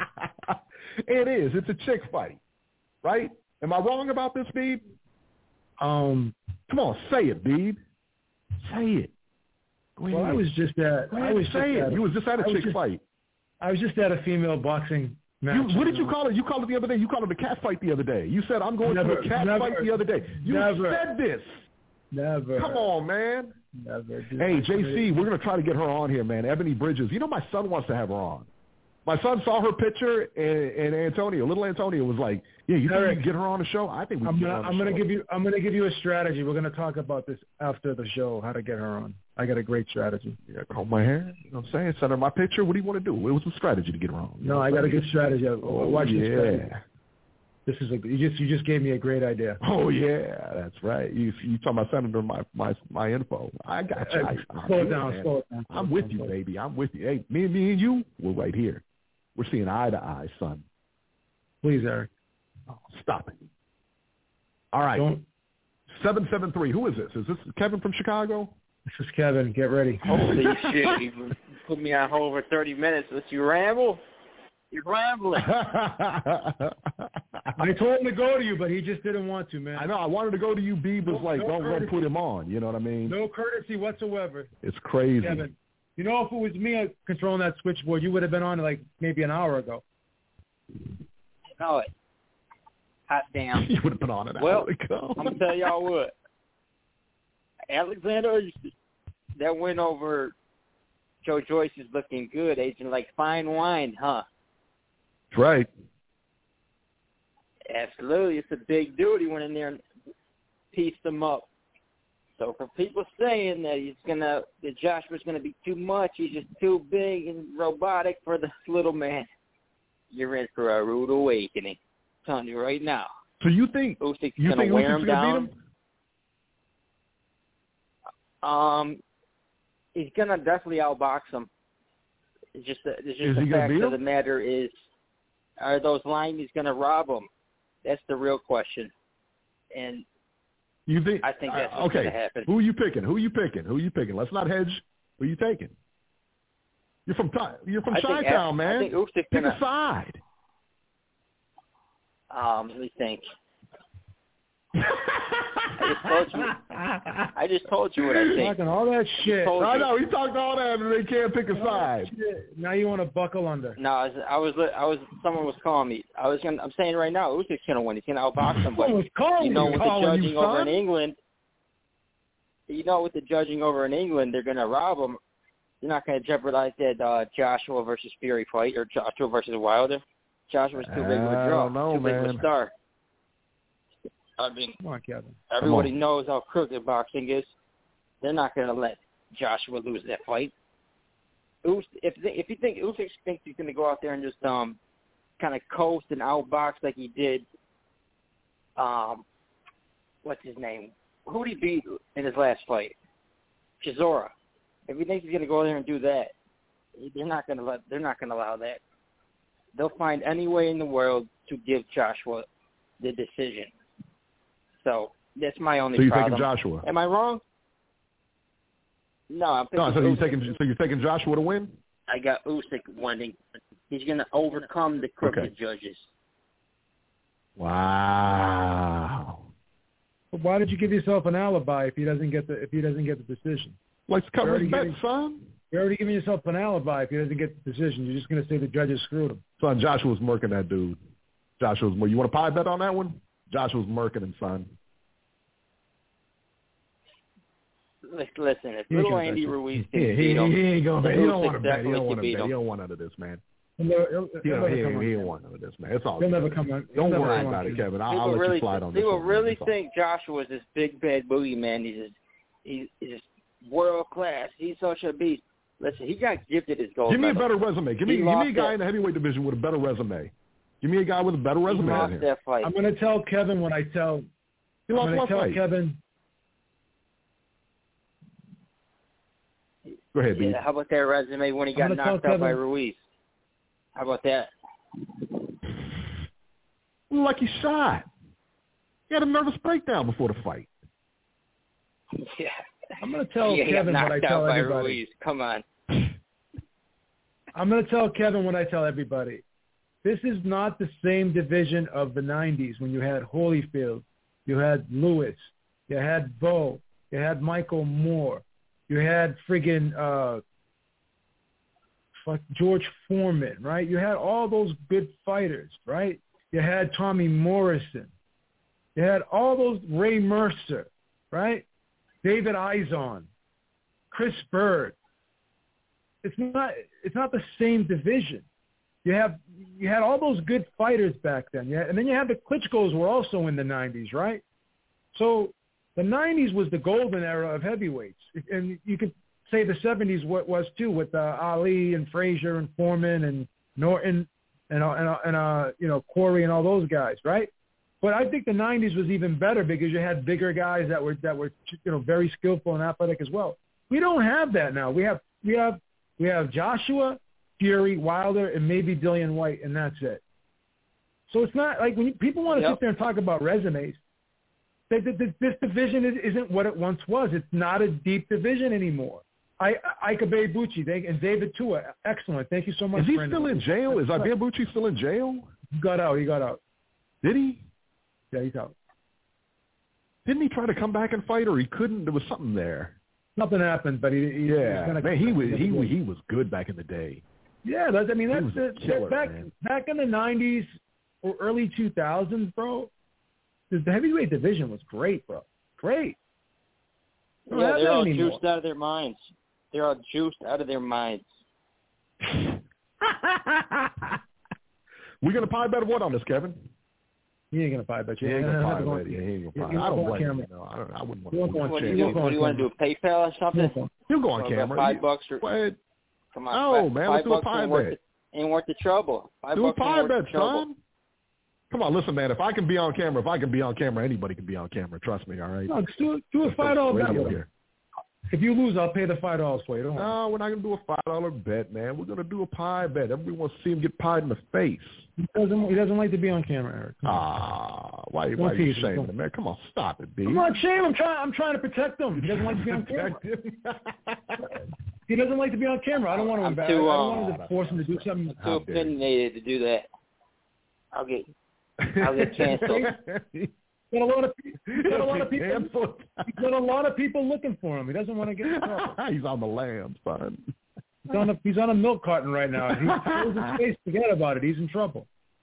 It is. It's a chick fight, right? Am I wrong about this, Beeb?
Um,
Come on, say it, Beeb. Say it.
Well, I was just at.
I
was
say it.
At,
you was just at a chick
just,
fight.
I was just at a female boxing match.
You, what did you call it? You called it the other day. You called it a cat fight the other day. You said, I'm going
never,
to a cat
never,
fight the other day. You
never,
said this.
Never.
Come on, man.
Never.
Hey, J C, we're going to try to get her on here, man. Ebony Bridges. You know my son wants to have her on. My son saw her picture, and, and Antonio, little Antonio, was like, "Yeah, you think Eric, we can get her on the show? I think we can
I'm
get
gonna,
her on the
I'm
show."
gonna give you. I'm gonna give you a strategy. We're gonna talk about this after the show. How to get her on. I got a great strategy.
Yeah, comb my hair. You know what I'm saying? Send her my picture. What do you want to do? What was the strategy to get her on? You
no, I got a good strategy.
Oh,
Watch
yeah.
this strategy. This is a. You just you just gave me a great idea.
Oh yeah, that's right. You you talking about sending her my my my info? I got you. I,
slow it down. Slow it down.
I'm with you, baby. I'm with you. Hey, me, me and you, we're right here. We're seeing eye to eye, son.
Please, Eric.
Oh, stop it. All right.
Don't.
seven seven three. Who is this? Is this Kevin from Chicago?
This is Kevin. Get ready.
Holy shit. You put me on hold for thirty minutes. Let's you ramble? You're rambling.
I told him to go to you, but he just didn't want to, man.
I know. I wanted to go to you. Beeb was
no,
like,
no
don't, don't put him on. You know what I mean?
No courtesy whatsoever.
It's crazy.
Kevin. You know, if it was me controlling that switchboard, you would have been on like maybe an hour ago.
No, hot damn.
You would have been on an
well,
hour ago.
I'm going to tell y'all what. Alexander, that win over Joe Joyce is looking good, aging like fine wine, huh?
That's right.
Absolutely. It's a big dude. He went in there and pieced him up. So for people saying that he's gonna, that Joshua's gonna be too much, he's just too big and robotic for this little man, you're in for a rude awakening. I'm telling you right now.
So you think
Usyk's
you
gonna
think
wear
Usyk's
him
gonna
down?
beat him?
Um, he's gonna definitely outbox him. It's just, the, it's just
is
the fact of
him?
the matter is, are those linemen gonna rob him? That's the real question. And
You think?
I think that's
uh,
what's
okay.
going to happen.
Who are you picking? Who are you picking? Who are you picking? Let's not hedge. Who are you taking? You're from you're from Chi-Town, man.
I think Usyk's
Pick
gonna,
a side.
Um, let me think. I just told you. I just told you what I think.
Talking all that shit.
I know he talked all that, and they can't pick a side.
Now you want to buckle under?
No, I was, I was, I was. Someone was calling me. I was gonna. I'm saying right now, Usyk's gonna win. He's gonna outbox him. But you know, with the judging
you,
over in England, you know, with the judging over in England, they're gonna rob him. You're not gonna jeopardize that uh, Joshua versus Fury fight or Joshua versus Wilder. Joshua's too big of a draw.
Know,
too
man.
big of a star. I mean,
Come on, Kevin.
Everybody
on.
knows how crooked boxing is. They're not going to let Joshua lose that fight. Us, if they, if you think Usyk thinks he's going to go out there and just um, kind of coast and outbox like he did, um, what's his name? Who did he beat in his last fight? Chisora. If he thinks he's going to go there and do that, they're not going to let. They're not going to allow that. They'll find any way in the world to give Joshua the decision. So that's my only
so you're
problem.
taking Joshua?
Am I wrong? No, I'm thinking.
No, so you're taking. So you're taking Joshua to win?
I got Usyk winning. He's going to overcome the crooked
Okay.
judges.
Wow.
But why did you give yourself an alibi if he doesn't get the if he doesn't get the decision?
Let's cover his bet,
getting,
son.
You're already giving yourself an alibi if he doesn't get the decision. You're just going to say the judges screwed him.
Son, Joshua's murking that dude. Joshua's murking. You want a pie bet on that one? Joshua's murking him, son.
Listen, if little Andy Ruiz can
yeah, he,
beat him,
he ain't gonna bet. He don't want to bet. He
definitely
don't want to
beat
bet.
him.
He don't want none of this, man.
He'll, he'll,
He
he'll
don't,
never
he,
come
ain't-
on.
he ain't want none of this, man. It's all
He'll
good.
never come on.
Don't
He'll
worry
never
about
come
it, Kevin. I'll,
People
I'll let
really,
you slide on this
people
one.
really
That's all.
think Joshua's this big bad boogeyman. He's just, he's, he's just world class. He's such a beast. Listen, he got gifted his gold
Give me a
medal.
better resume. Give me,
He
give me a
lost
guy
that.
in the heavyweight division with a better resume. Give me a guy with a better
He
resume in
lost
here.
that fight.
I'm going to tell Kevin what I tell.
He
I'm
lost
going
what
to tell
fight?
Kevin.
Go ahead, B.
Yeah, how about that resume when he
I'm
got
gonna
knocked
tell
out by
Kevin-
Ruiz? How about that?
Like he shot. He had a nervous breakdown before the fight.
Yeah.
I'm going to tell
yeah, he
Kevin
got
what I
knocked
tell
out by
everybody.
Ruiz. Come on.
I'm going to tell Kevin what I tell everybody. This is not the same division of the nineties when you had Holyfield, you had Lewis, You had Bo. You had Michael Moore. You had friggin' uh, fuck George Foreman, right? You had all those good fighters, right? You had Tommy Morrison. You had all those, Ray Mercer, right? David Izon, Chris Bird. It's not it's not the same division. You have you had all those good fighters back then. Yeah, and then you had the Klitschko's were also in the nineties, right? So the nineties was the golden era of heavyweights, and you could say the seventies what was too, with uh, Ali and Frazier and Foreman and Norton and uh, and, uh, and uh, you know Corey and all those guys, right? But I think the nineties was even better because you had bigger guys that were that were you know very skillful and athletic as well. We don't have that now. We have we have we have Joshua, Fury, Wilder, and maybe Dillian White, and that's it. So it's not like when you, people want to yep. sit there and talk about resumes. They, they, this division is, isn't what it once was. It's not a deep division anymore. I, Ike Ibeabuchi they, and David Tua, excellent. Thank you so much.
Is he
Brandon.
still in jail? Is Ibeabuchi still in jail?
He got out. He got out.
Did he?
Yeah, he's out.
Didn't he try to come back and fight, or he couldn't? There was something there.
Nothing happened, but he, he
yeah,
he was
man, he was he he was good back in the day.
Yeah, that's, I mean that's the,
killer,
back
man.
back in the nineties or early two thousands, bro. The heavyweight division was great, bro. Great.
Yeah, they're all anymore. juiced out of their minds. They're all juiced out of their minds.
We're gonna pie bet what on this, Kevin?
He ain't gonna pie bet you.
He ain't gonna pie
bet
you. He ain't gonna pie. I don't blame you. No, I don't. I wouldn't want to.
What, what do you, what do you want to do? A PayPal or something?
You go on so camera.
Five bucks or
what?
Come on.
Oh
five,
man,
five
let's do a pie
ain't
bet.
Worth the, ain't worth the trouble. Five
do a pie bet,
son.
Come on, listen, man. If I can be on camera, if I can be on camera, anybody can be on camera. Trust me, all right?
No, just do, do a five dollar bet. If you lose, I'll pay the five dollars for you. Don't
no, we're not gonna do a five dollar bet, man. We're gonna do a pie bet. Everybody wants to see him get pied in the face.
He doesn't. He doesn't like to be on camera, Eric.
Ah, why? Why are you shaming him, man? Come on, stop it, B.
I'm not shaming. I'm trying. I'm trying to protect him. He doesn't like to be on camera. He doesn't like to be on camera. I don't want to embarrass.
Too,
I
uh,
don't want to force him to do something.
Too opinionated to do that. I'll get. I'll get canceled.
Got a lot of got a lot of people. He's got a lot of people looking for him. He doesn't want to get in trouble.
He's on the lam, son.
He's on a he's on a milk carton right now. He closes his face. Forget about it. He's in trouble.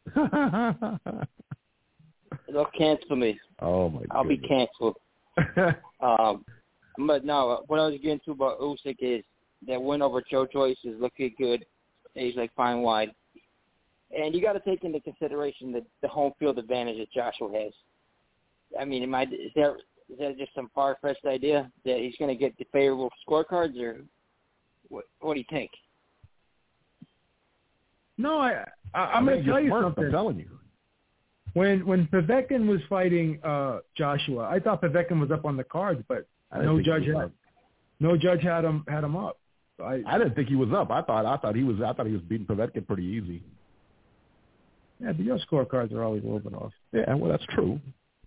They'll cancel me.
Oh my!
I'll
goodness.
be canceled. um, but no, what I was getting to about Usyk is that win over Joe Joyce is looking good. He's like fine wide, and you got to take into consideration the the home field advantage that Joshua has. I mean, am I, is that is that just some far-fetched idea that he's going to get the favorable scorecards, or what? What do you think?
No, I, I I'm going to tell you
worked,
something.
I'm telling you.
When when Povetkin was fighting uh, Joshua, I thought Povetkin was up on the cards, but no judge had up. no judge had him had him up. So I
I didn't think he was up. I thought I thought he was I thought he was beating Povetkin pretty easy.
Yeah, but your scorecards are always a little bit off.
Yeah, well, that's true.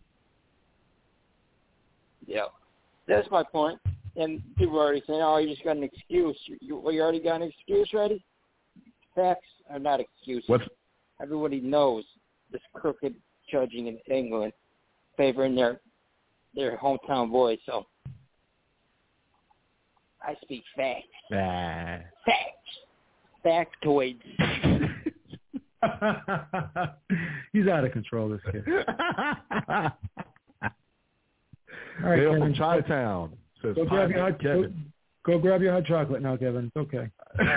Yeah, that's my point. And people are already saying, "Oh, you just got an excuse." You, well, you already got an excuse ready. Facts are not excuses.
What's...
Everybody knows this crooked judging in England favoring their their hometown boys. So I speak facts.
Nah.
Facts. Factoids.
He's out of control, this kid. All right,
Dale
Kevin.
from Chi-Town says,
go grab, your hot,
Kevin.
go, go grab your hot chocolate now, Kevin. It's okay.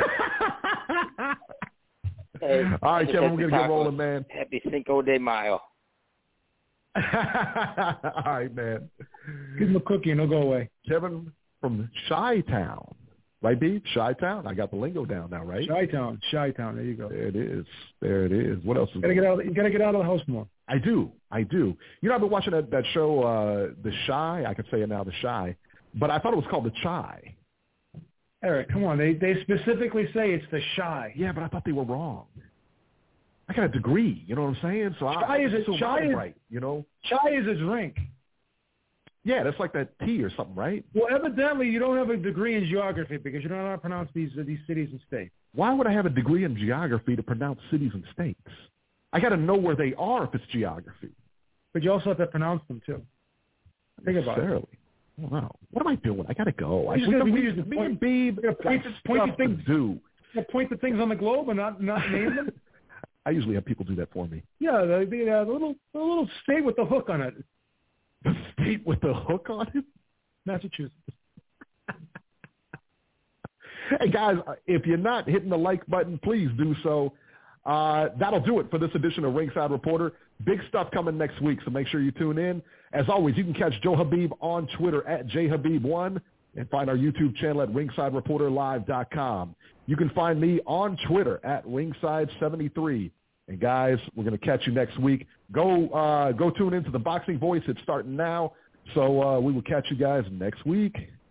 Hey,
all right, Kevin, we're going to get rolling, man.
Happy Cinco de Mayo.
All right, man.
Give him a cookie and he'll go away.
Kevin from Chi-Town. Right, B? Chi-Town? I got the lingo down now, right?
Chi-Town. Chi-Town. There you go.
There it is. There it is. What else is
gotta get out, You got to get out of the house more.
I do. I do. You know, I've been watching that, that show, uh, The Chi. I could say it now, The Chi. But I thought it was called The Chi.
Eric, come on. They they specifically say it's The Chi.
Yeah, but I thought they were wrong. I got a degree. You know what I'm saying? So
Chi
I,
is
I
a Chi is,
right, you know?
Chi is a drink.
Yeah, that's like that tea or something, right?
Well, evidently you don't have a degree in geography because you don't know how to pronounce these uh, these cities and states.
Why would I have a degree in geography to pronounce cities and states? I got to know where they are if it's geography.
But you also have to pronounce them, too. Think about
it. Oh, wow. What am I doing? I got to go. I
just
we,
gonna
we,
be
me
using
and Beeb
point, point the things,
do.
Point the things on the globe and not, not name them?
I usually have people do that for me.
Yeah, the, the, uh, the little the little state with the hook on it.
The state with the hook on it?
Massachusetts.
Hey, guys, if you're not hitting the like button, please do so. Uh, that'll do it for this edition of Ringside Reporter. Big stuff coming next week, so make sure you tune in. As always, you can catch Joe Habib on Twitter at J Habib one and find our YouTube channel at ringside reporter live dot com. You can find me on Twitter at ringside seventy-three. And, guys, we're going to catch you next week. Go uh, go tune into the Boxing Voice. It's starting now. So uh, we will catch you guys next week.